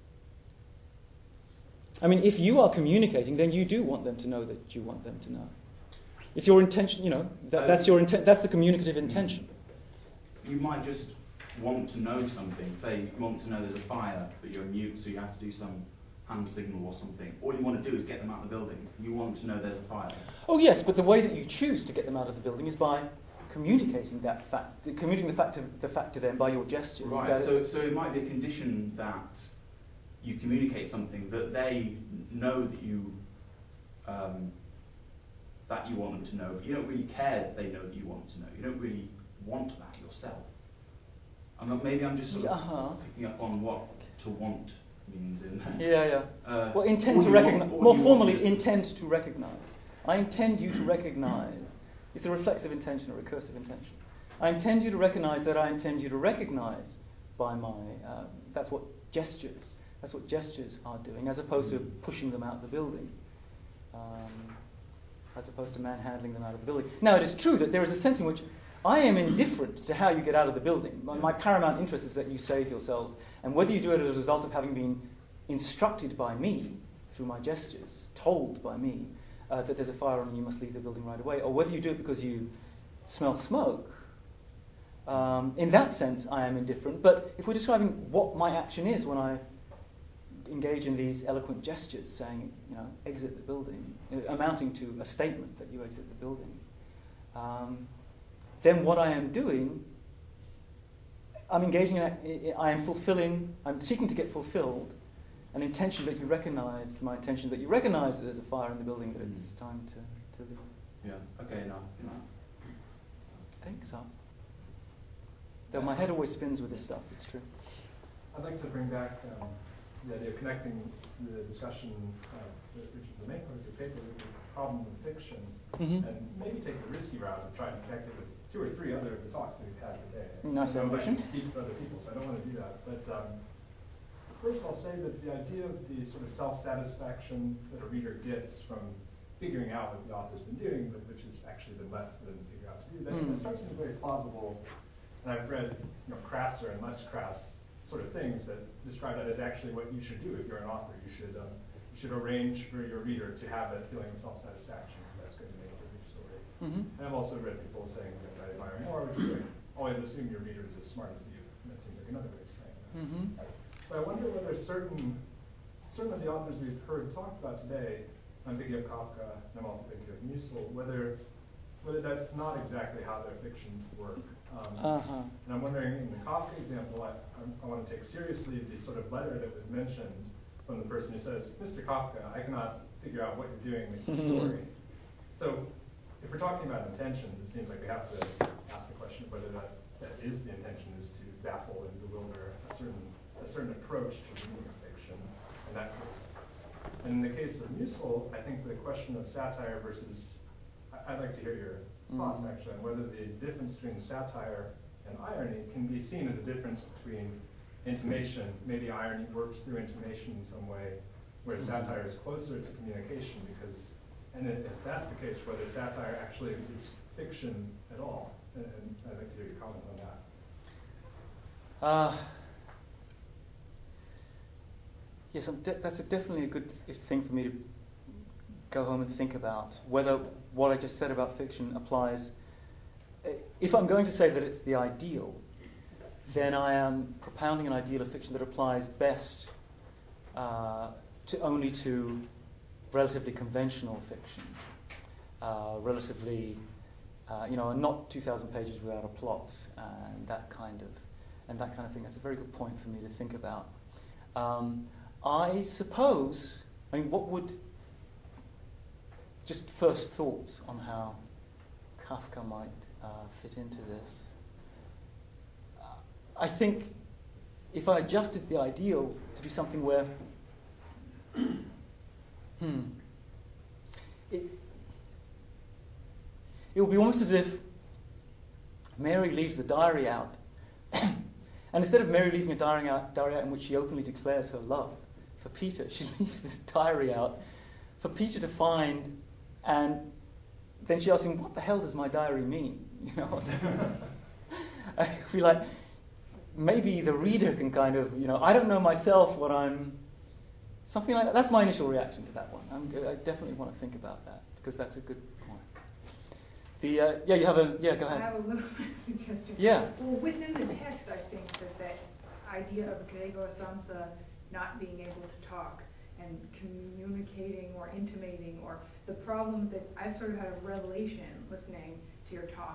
I mean, if you are communicating, then you do want them to know that you want them to know. If your intention, you know, that, that's your intent, that's the communicative intention. You might just want to know something. Say you want to know there's a fire, but you're mute, so you have to do some hand signal or something. All you want to do is get them out of the building. You want to know there's a fire. Oh yes, but the way that you choose to get them out of the building is by communicating that fact, communicating the fact to, the fact to them by your gestures. Right. That So, so it might be a condition that you communicate something that they know that you um, that you want them to know, but you don't really care that they know that you want them to know. You don't really want that yourself. I mean, maybe I'm just sort of uh-huh. picking up on what to want means in there. Yeah, yeah. Uh, well, intend all to you recognize. want- all More you want formally, is- intend to recognize. I intend you to recognize. It's a reflexive intention, a recursive intention. I intend you to recognize that I intend you to recognize by my. Uh, that's what gestures. That's what gestures are doing, as opposed to pushing them out of the building. Um, as opposed to manhandling them out of the building. Now, it is true that there is a sense in which I am indifferent to how you get out of the building. My, my paramount interest is that you save yourselves, and whether you do it as a result of having been instructed by me through my gestures, told by me uh, that there's a fire on and you must leave the building right away, or whether you do it because you smell smoke. Um, in that sense, I am indifferent. But if we're describing what my action is when I engage in these eloquent gestures, saying, you know, exit the building, uh, amounting to a statement that you exit the building, um, then what I am doing, I'm engaging in, a, I am fulfilling, I'm seeking to get fulfilled an intention that you recognize, my intention that you recognize that there's a fire in the building, that it's time to, to leave. Yeah, okay, no, no. I think so. Though my head always spins with this stuff, it's true. I'd like to bring back um, the idea of connecting the discussion uh, that Richard was making with your paper with the problem of fiction, Mm-hmm. and maybe take the risky route of trying to connect it with two or three other of the talks that we've had today. Nice I know I ambition. can speak for other people, so I don't want to do that. But um, first I'll say that the idea of the sort of self-satisfaction that a reader gets from figuring out what the author's been doing, but which has actually been left for them to figure out to do, that, Mm. that strikes me as very plausible. And I've read, you know, crasser and less crass sort of things that describe that as actually what you should do if you're an author. You should um, you should arrange for your reader to have that feeling of self-satisfaction, because that's going to make a good story. Mm-hmm. And I've also read people saying that I admire more, which is like, always assume your reader is as smart as you. And that seems like another way of saying that. Mm-hmm. So I wonder whether certain certain of the authors we've heard talked about today, I'm thinking of Kafka, and I'm also thinking of Musil, whether whether that's not exactly how their fictions work. Um, Uh-huh. and I'm wondering, in the Kafka example, I, I, I want to take seriously the sort of letter that was mentioned from the person who says, Mister Kafka, I cannot figure out what you're doing with your story. So if we're talking about intentions, it seems like we have to ask the question of whether that, that is the intention, is to baffle and bewilder a certain a certain approach to reading a fiction in that case. And in the case of Musil, I think the question of satire versus, I, I'd like to hear your thoughts Mm. actually on whether the difference between satire and irony can be seen as a difference between intimation, maybe irony works through intimation in some way, where satire is closer to communication, because, and if if that's the case, whether satire actually is fiction at all. And, and I'd like to hear your comment on that. Uh, yes, I'm de- that's a definitely a good thing for me to go home and think about, whether what I just said about fiction applies. If I'm going to say that it's the ideal, then I am propounding an ideal of fiction that applies best uh, to only to relatively conventional fiction, uh, relatively, uh, you know, not two thousand pages without a plot and that kind of and that kind of thing. That's a very good point for me to think about. Um, I suppose, I mean, what would just first thoughts on how Kafka might uh, fit into this. Uh, I think if I adjusted the ideal to be something where, hmm, it, it would be almost as if Mary leaves the diary out, and instead of Mary leaving a diary out, diary out in which she openly declares her love for Peter, she leaves this diary out for Peter to find. And then she asks him, what the hell does my diary mean? You know, I feel like maybe the reader can kind of, you know, I don't know myself what I'm, something like that. That's my initial reaction to that one. I'm, I definitely want to think about that, because that's a good point. The, uh, yeah, you have a, yeah, go ahead. I have a little suggestion. Yeah. Well, within the text, I think that that idea of Gregor Samsa not being able to talk and communicating or intimating, or the problem that I've sort of had a revelation listening to your talk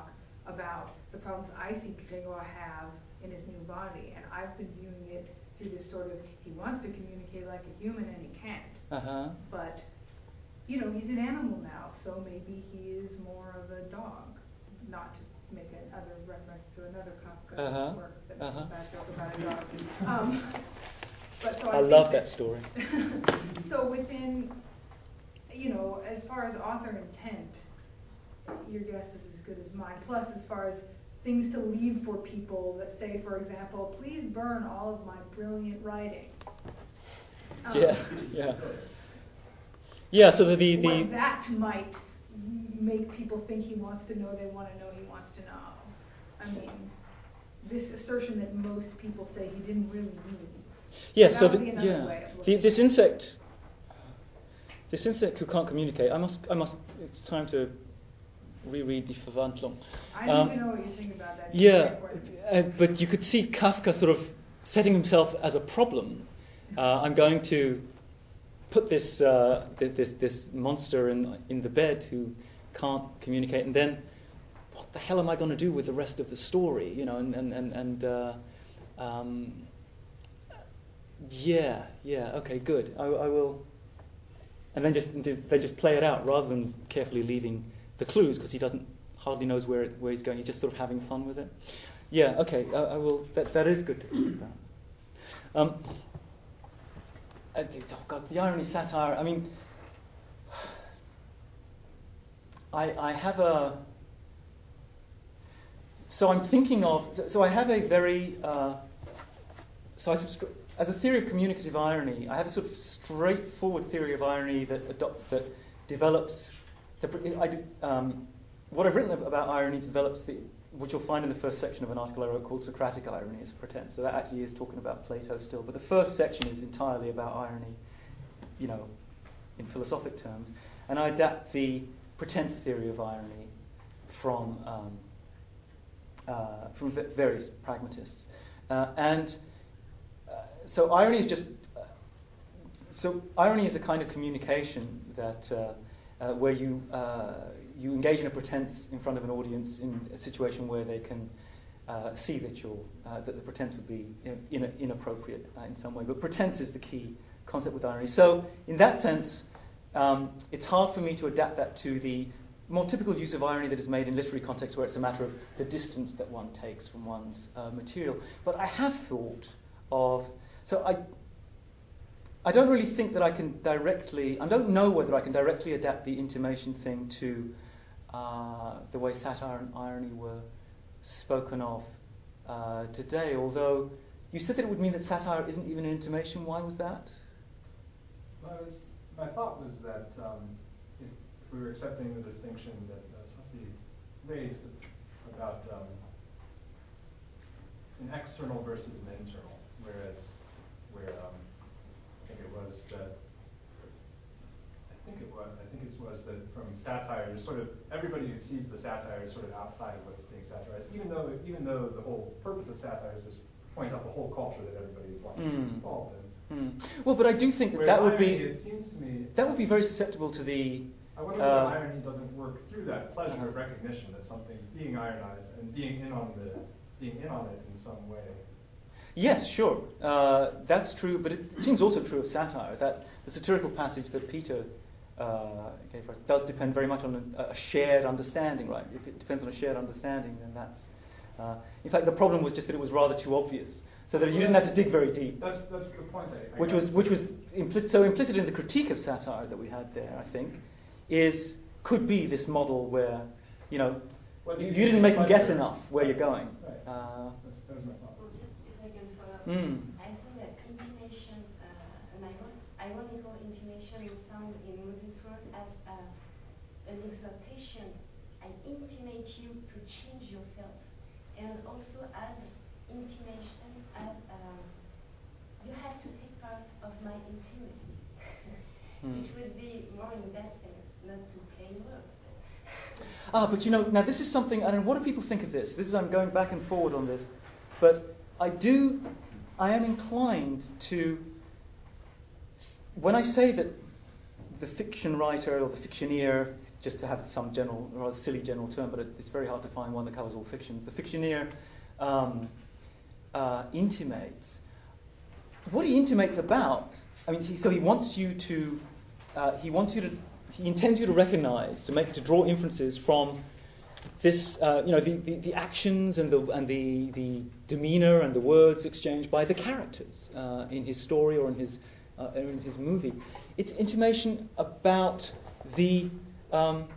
about the problems I see Gregor have in his new body, and I've been viewing it through this sort of, he wants to communicate like a human and he can't. Uh-huh. But, you know, he's an animal now, so maybe he is more of a dog. Not to make another reference to another Kafka Uh-huh. work that makes Uh-huh. a bad joke about a dog. Um, but so I, I think love that story. So within, you know, as far as author intent, your guess is as good as mine. Plus, as far as things to leave for people that say, for example, please burn all of my brilliant writing. Um, Yeah, yeah. Yeah, so the... the, the what that might make people think he wants to know, they want to know, he wants to know. I mean, this assertion that most people say he didn't really mean. Yeah, that so would the, be another yeah. way of The, looking this at it. insect... This insect who can't communicate, I must... I must. It's time to reread the Verwandlung. I Um, need to know what you think about that. Yeah, uh, but you could see Kafka sort of setting himself as a problem. Uh, I'm going to put this, uh, th- this this monster in in the bed who can't communicate, and then what the hell am I going to do with the rest of the story? You know, and and and, and uh, um, yeah, yeah, okay, good. I, I will, and then just they just play it out rather than carefully leaving the clues, because he doesn't hardly knows where it, where he's going. He's just sort of having fun with it. Yeah, okay, I, I will. That that is good to think about. Um, I think- oh God, the irony, satire. I mean, I I have a. So I'm thinking of. So I have a very. Uh, so I subscribe. As a theory of communicative irony, I have a sort of straightforward theory of irony that adopt, that develops. The, I do, um, what I've written about irony develops the, which you'll find in the first section of an article I wrote called Socratic Irony as Pretense. So that actually is talking about Plato still, but the first section is entirely about irony, you know, in philosophic terms. And I adapt the pretense theory of irony from um, uh, from v- various pragmatists. Uh, and uh, so irony is just uh, so irony is a kind of communication that. Uh, Uh, where you uh, you engage in a pretense in front of an audience in a situation where they can uh, see that you're uh, that the pretense would be in, in, inappropriate uh, in some way. But pretense is the key concept with irony. So in that sense, um, it's hard for me to adapt that to the more typical use of irony that is made in literary context, where it's a matter of the distance that one takes from one's uh, material. But I have thought of so I. I don't really think that I can directly, I don't know whether I can directly adapt the intimation thing to uh, the way satire and irony were spoken of uh, today, although you said that it would mean that satire isn't even an intimation. Why was that? Well, I was, my thought was that um, if we were accepting the distinction that uh, Sophie raised about um, an external versus an internal, whereas where um, I think it was that. I think it was. I think it was that from satire, there's sort of everybody who sees the satire is sort of outside of what's being satirized. Even though, even though the whole purpose of satire is to point out the whole culture that everybody is like Mm. involved in. Mm. Well, but I do think that Whereas that would irony, be It seems to me. that would be very susceptible to the. I wonder uh, if irony doesn't work through that pleasure of recognition that something's being ironized and being in on the being in on it in some way. Yes, sure, uh, that's true, but it seems also true of satire, that the satirical passage that Peter uh, gave us does depend very much on a, a shared understanding, right? If it depends on a shared understanding, then that's... Uh, in fact, the problem was just that it was rather too obvious, so that you didn't have to dig very deep. That's that's a good point. I, I Which guess. was which was implicit, so implicit in the critique of satire that we had there, I think, is could be this model where, you know, Well, you, you- you didn't make them guess pleasure. enough where you're going. Right. Uh, That's, that was my thought. If I can follow up, Mm. I think that intimation, uh, an iron- ironical intimation would sound in Moses' word as uh, an exhortation. I intimate you to change yourself, and also as intimation as uh, you have to take part of my intimacy, Mm. which would be more in that sense, not to plain words. Ah, but you know, now this is something, I don't know, what do people think of this? This is, I'm going back and forward on this, but I do, I am inclined to, when I say that the fiction writer or the fictioneer, just to have some general, rather silly general term, but it, it's very hard to find one that covers all fictions. The fictioneer um, uh, intimates. What he intimates about, I mean, he, so he wants you to, uh, he wants you to, he intends you to recognise, to make, to draw inferences from this, uh, you know, the, the, the actions and the and the, the demeanour and the words exchanged by the characters uh, in his story or in his uh, or in his movie. It's intimation about the. Um,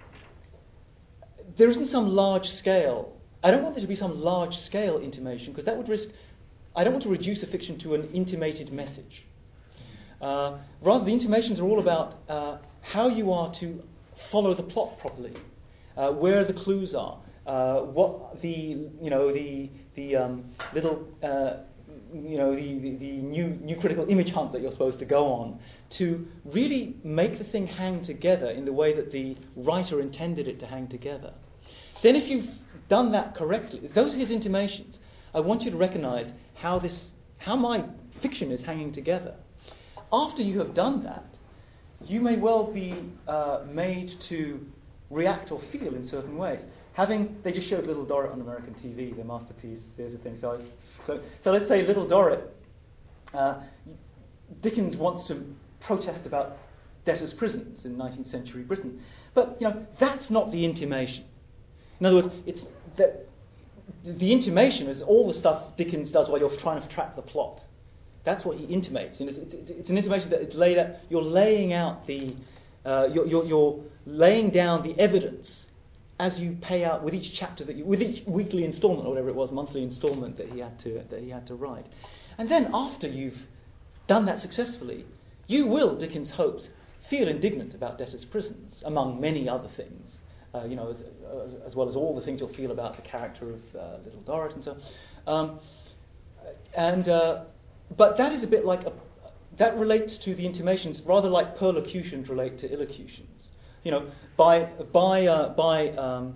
there isn't some large scale. I don't want there to be some large scale intimation because that would risk. I don't want to reduce a fiction to an intimated message. Uh, rather, the intimations are all about uh, how you are to follow the plot properly. Uh, where the clues are, uh, what the you know the the um, little uh, you know the, the, the new new critical image hunt that you're supposed to go on to really make the thing hang together in the way that the writer intended it to hang together. Then, if you've done that correctly, if those are his intimations. I want you to recognise how this how my fiction is hanging together. After you have done that, you may well be uh, made to react or feel in certain ways. Having, they just showed Little Dorrit on American T V, their masterpiece, there's a thing. So, I was, so, so let's say Little Dorrit, uh, Dickens wants to protest about debtors' prisons in nineteenth century Britain. But, you know, that's not the intimation. In other words, it's that the intimation is all the stuff Dickens does while you're trying to track the plot. That's what he intimates. And it's, it's, it's an intimation that it's laid out, you're laying out the Uh, you're, you're, you're laying down the evidence as you pay out with each chapter that you, with each weekly instalment or whatever it was, monthly instalment that he had to that he had to write. And then after you've done that successfully, you will, Dickens hopes, feel indignant about debtors' prisons, among many other things. Uh, you know, as, as, as well as all the things you'll feel about the character of uh, Little Dorrit and so on. Um, and uh, but that is a bit like a. That relates to the intimations, rather like perlocutions relate to illocutions. You know, by by uh, by um,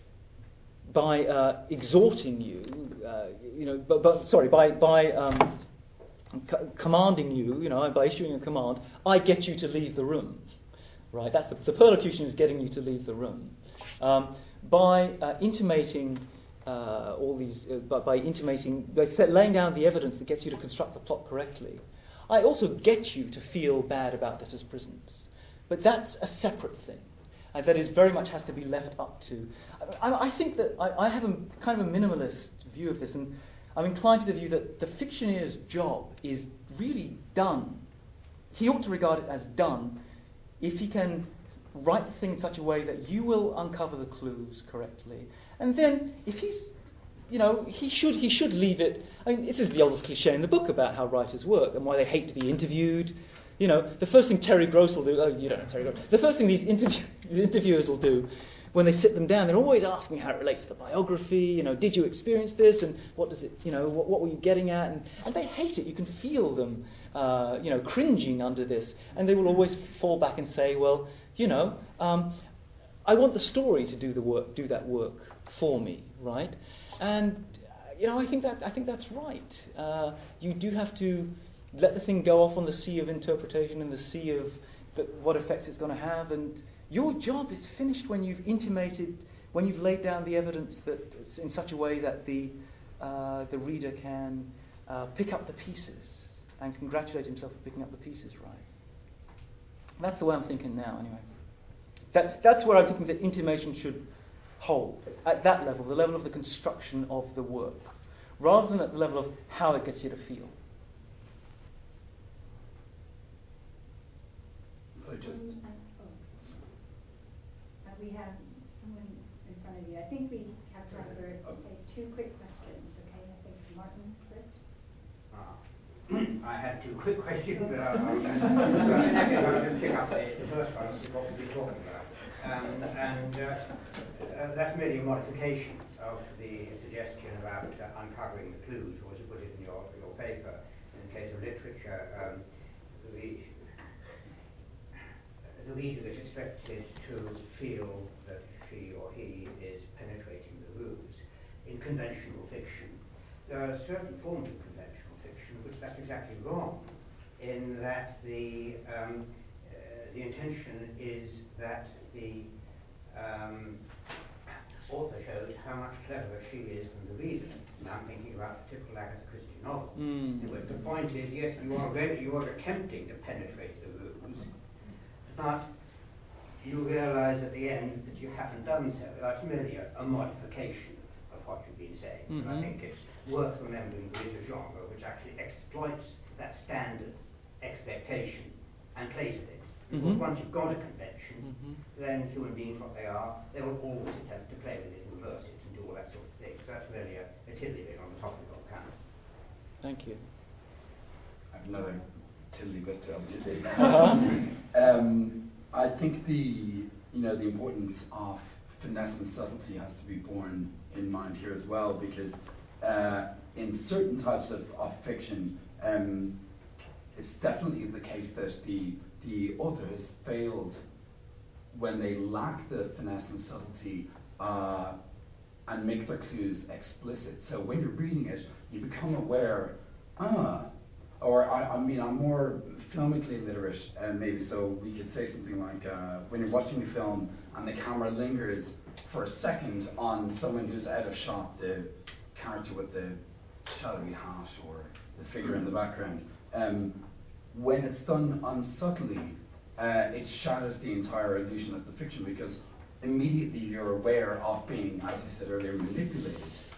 by uh, exhorting you, uh, you know, but, but sorry, by by um, c- commanding you, you know, by issuing a command, I get you to leave the room, right? That's the, the perlocution is getting you to leave the room. Um, by uh, intimating uh, all these, uh, by, by intimating, by laying down the evidence that gets you to construct the plot correctly. I also get you to feel bad about debtors' prisons. But that's a separate thing. And that is very much has to be left up to... I, I think that I, I have a kind of a minimalist view of this, and I'm inclined to the view that the fictioneer's job is really done. He ought to regard it as done if he can write the thing in such a way that you will uncover the clues correctly. And then, if he's... You know, he should he should leave it. I mean, this is the oldest cliche in the book about how writers work and why they hate to be interviewed. You know, the first thing Terry Gross will do. Oh, you don't know Terry Gross. The first thing these interview, interviewers will do when they sit them down, they're always asking how it relates to the biography. You know, did you experience this? And what does it? You know, what, what were you getting at? And, and they hate it. You can feel them, uh, you know, cringing under this, and they will always fall back and say, well, you know, um, I want the story to do the work, do that work for me, right? And you know, I think that I think that's right. Uh, you do have to let the thing go off on the sea of interpretation and the sea of the, what effects it's going to have. And your job is finished when you've intimated, when you've laid down the evidence that in such a way that the uh, the reader can uh, pick up the pieces and congratulate himself for picking up the pieces right. That's the way I'm thinking now, anyway. That that's where I'm thinking that intimation should hold, at that level, the level of the construction of the work, rather than at the level of how it gets you to feel. So just... Um, uh, oh. Uh, we have someone in front of you. I think we have time for say two quick questions, okay? I think Martin first. Uh, I had two quick questions, but I'll, I'll, in that case, I'll just pick up the, the first one and see what we've been talking about. Um, and uh, uh, that's merely a modification of the suggestion about uh, uncovering the clues, or as you put it in your, your paper. In the case of literature, um, the, the reader is expected to feel that she or he is penetrating the ruse. In conventional fiction, there are certain forms of conventional fiction which that's exactly wrong, in that the um, uh, the intention is that the um, author shows how much cleverer she is than the reader. And I'm thinking about the typical Agatha Christie novel. Mm. In which the point is, yes, you are ready, you are attempting to penetrate the ruse, but you realise at the end that you haven't done so. That's merely a, a modification of what you've been saying. Mm-hmm. And I think it's worth remembering there is a genre which actually exploits that standard expectation and plays with it. Because Mm-hmm. once you've got a convention, Mm-hmm. then human beings, what they are, they will always attempt to play with it, reverse it, and do all that sort of thing. So that's really a, a tiddly bit on the topic of canon. Thank you. I have another tiddly bit to add. um, I think the you know the importance of finesse and subtlety has to be borne in mind here as well, because uh, in certain types of, of fiction, um, it's definitely the case that the the author has failed when they lack the finesse and subtlety uh, and make their clues explicit. So when you're reading it, you become aware, ah, or I, I mean, I'm more filmically literate, uh, maybe, so we could say something like, uh, when you're watching a film and the camera lingers for a second on someone who's out of shot, the character with the shadowy hat or the figure in the background, um, when it's done unsubtly, uh, it shatters the entire illusion of the fiction, because immediately you're aware of being, as you said earlier, manipulated.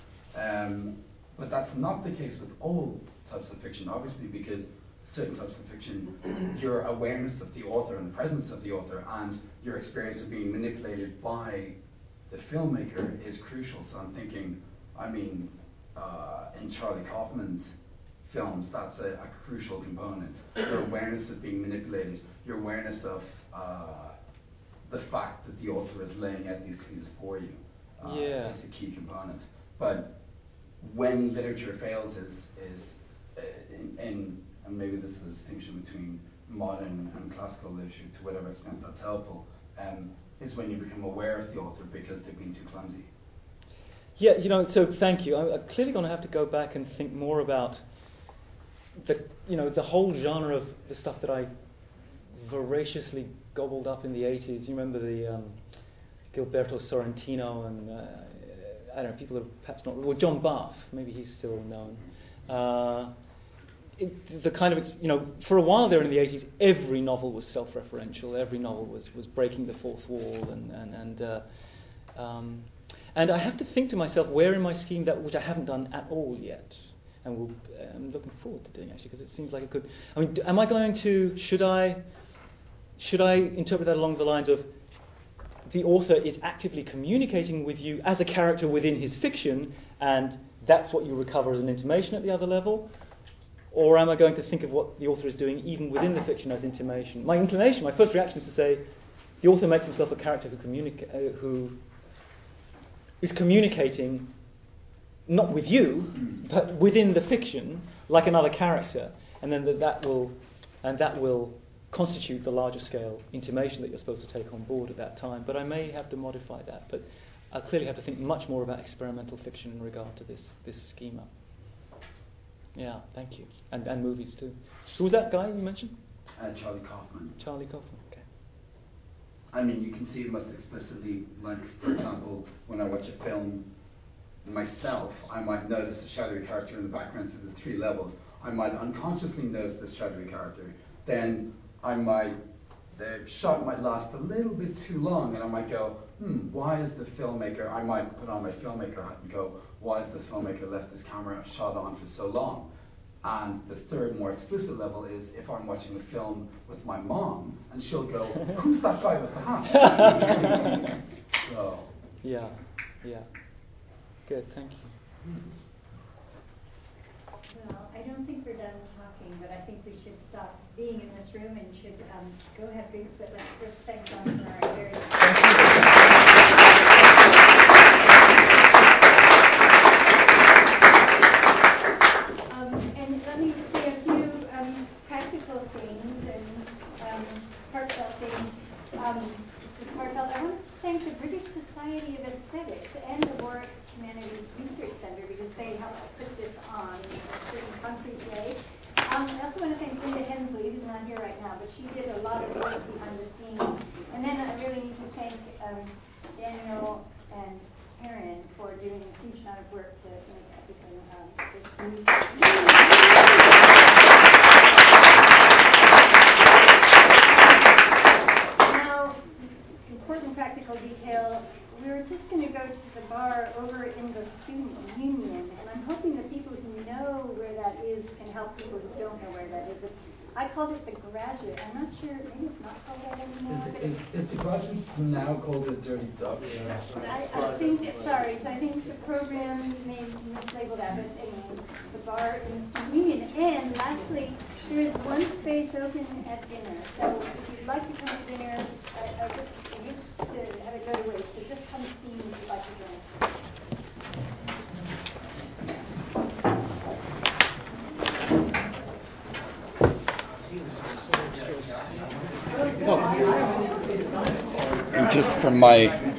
Um, but that's not the case with all types of fiction, obviously, because certain types of fiction, your awareness of the author and the presence of the author and your experience of being manipulated by the filmmaker is crucial. So I'm thinking, I mean, uh, in Charlie Kaufman's films, that's a, a crucial component. Your awareness of being manipulated, your awareness of uh, the fact that the author is laying out these clues for you uh, yeah. is a key component. But when literature fails is, is uh, in, in, and maybe this is the distinction between modern and classical literature to whatever extent that's helpful, um, is when you become aware of the author because they've been too clumsy. Yeah, you know, so thank you. I'm, I'm clearly going to have to go back and think more about the, you know, the whole genre of the stuff that I voraciously gobbled up in the eighties. You remember the um, Gilberto Sorrentino and, uh, I don't know, people are perhaps not, well, John Barth, maybe he's still known. Uh, it, the kind of, you know, for a while there in the eighties, every novel was self-referential, every novel was, was breaking the fourth wall, and, and, and uh, um, and I have to think to myself where in my scheme that, which I haven't done at all yet, and we'll, I'm looking forward to doing actually, because it seems like it could. I mean, am I going to? Should I? Should I interpret that along the lines of the author is actively communicating with you as a character within his fiction, and that's what you recover as an intimation at the other level? Or am I going to think of what the author is doing even within the fiction as intimation? My inclination, my first reaction is to say the author makes himself a character who communica- uh, who is communicating not with you, but within the fiction, like another character, and then that, that will, and that will constitute the larger scale intimation that you're supposed to take on board at that time. But I may have to modify that. But I clearly have to think much more about experimental fiction in regard to this this schema. Yeah, thank you, and and movies too. Who was that guy you mentioned? Uh, Charlie Kaufman. Charlie Kaufman. Okay. I mean, you can see it most explicitly, like, for example, when I watch a film myself, I might notice a shadowy character in the background, so there's three levels. I might unconsciously notice this shadowy character. Then I might, the shot might last a little bit too long, and I might go, hmm, why is the filmmaker, I might put on my filmmaker hat and go, why has the filmmaker left this camera shot on for so long? And the third, more explicit level is if I'm watching a film with my mom, and she'll go, who's that guy with the hat? So. Yeah, yeah. Good, thank you. Well, I don't think we're done talking, but I think we should stop being in this room and should um, go have drinks. But let's first thank John for our very. Um, and let me say a few um, practical things and um, heartfelt things. Um, heartfelt. I want to thank the British Society of Aesthetics and the Warwick Humanities Research Center because they helped put this on in a certain concrete way. Um, I also want to thank Linda Hensley, who's not here right now, but she did a lot of work behind the scenes. And then I really need to thank um, Daniel and Aaron for doing a huge amount of work to make everything um, this smooth. Now, important practical detail. We were just going to go to the bar over in the student union, and I'm hoping that people who know where that is can help people who don't know where that is. It's, I called it the Graduate. I'm not sure, maybe it's not called that anymore. Is, but is, is the Graduate now called the Dirty Duck? I, I think, sorry, so I think the program may mislabel that, but anyway, the bar in the student union. And lastly, there is one space open at dinner, so if you'd like to come to dinner, I, I just, I used to have it go to waste, so just come see me if you'd like to join. Just from my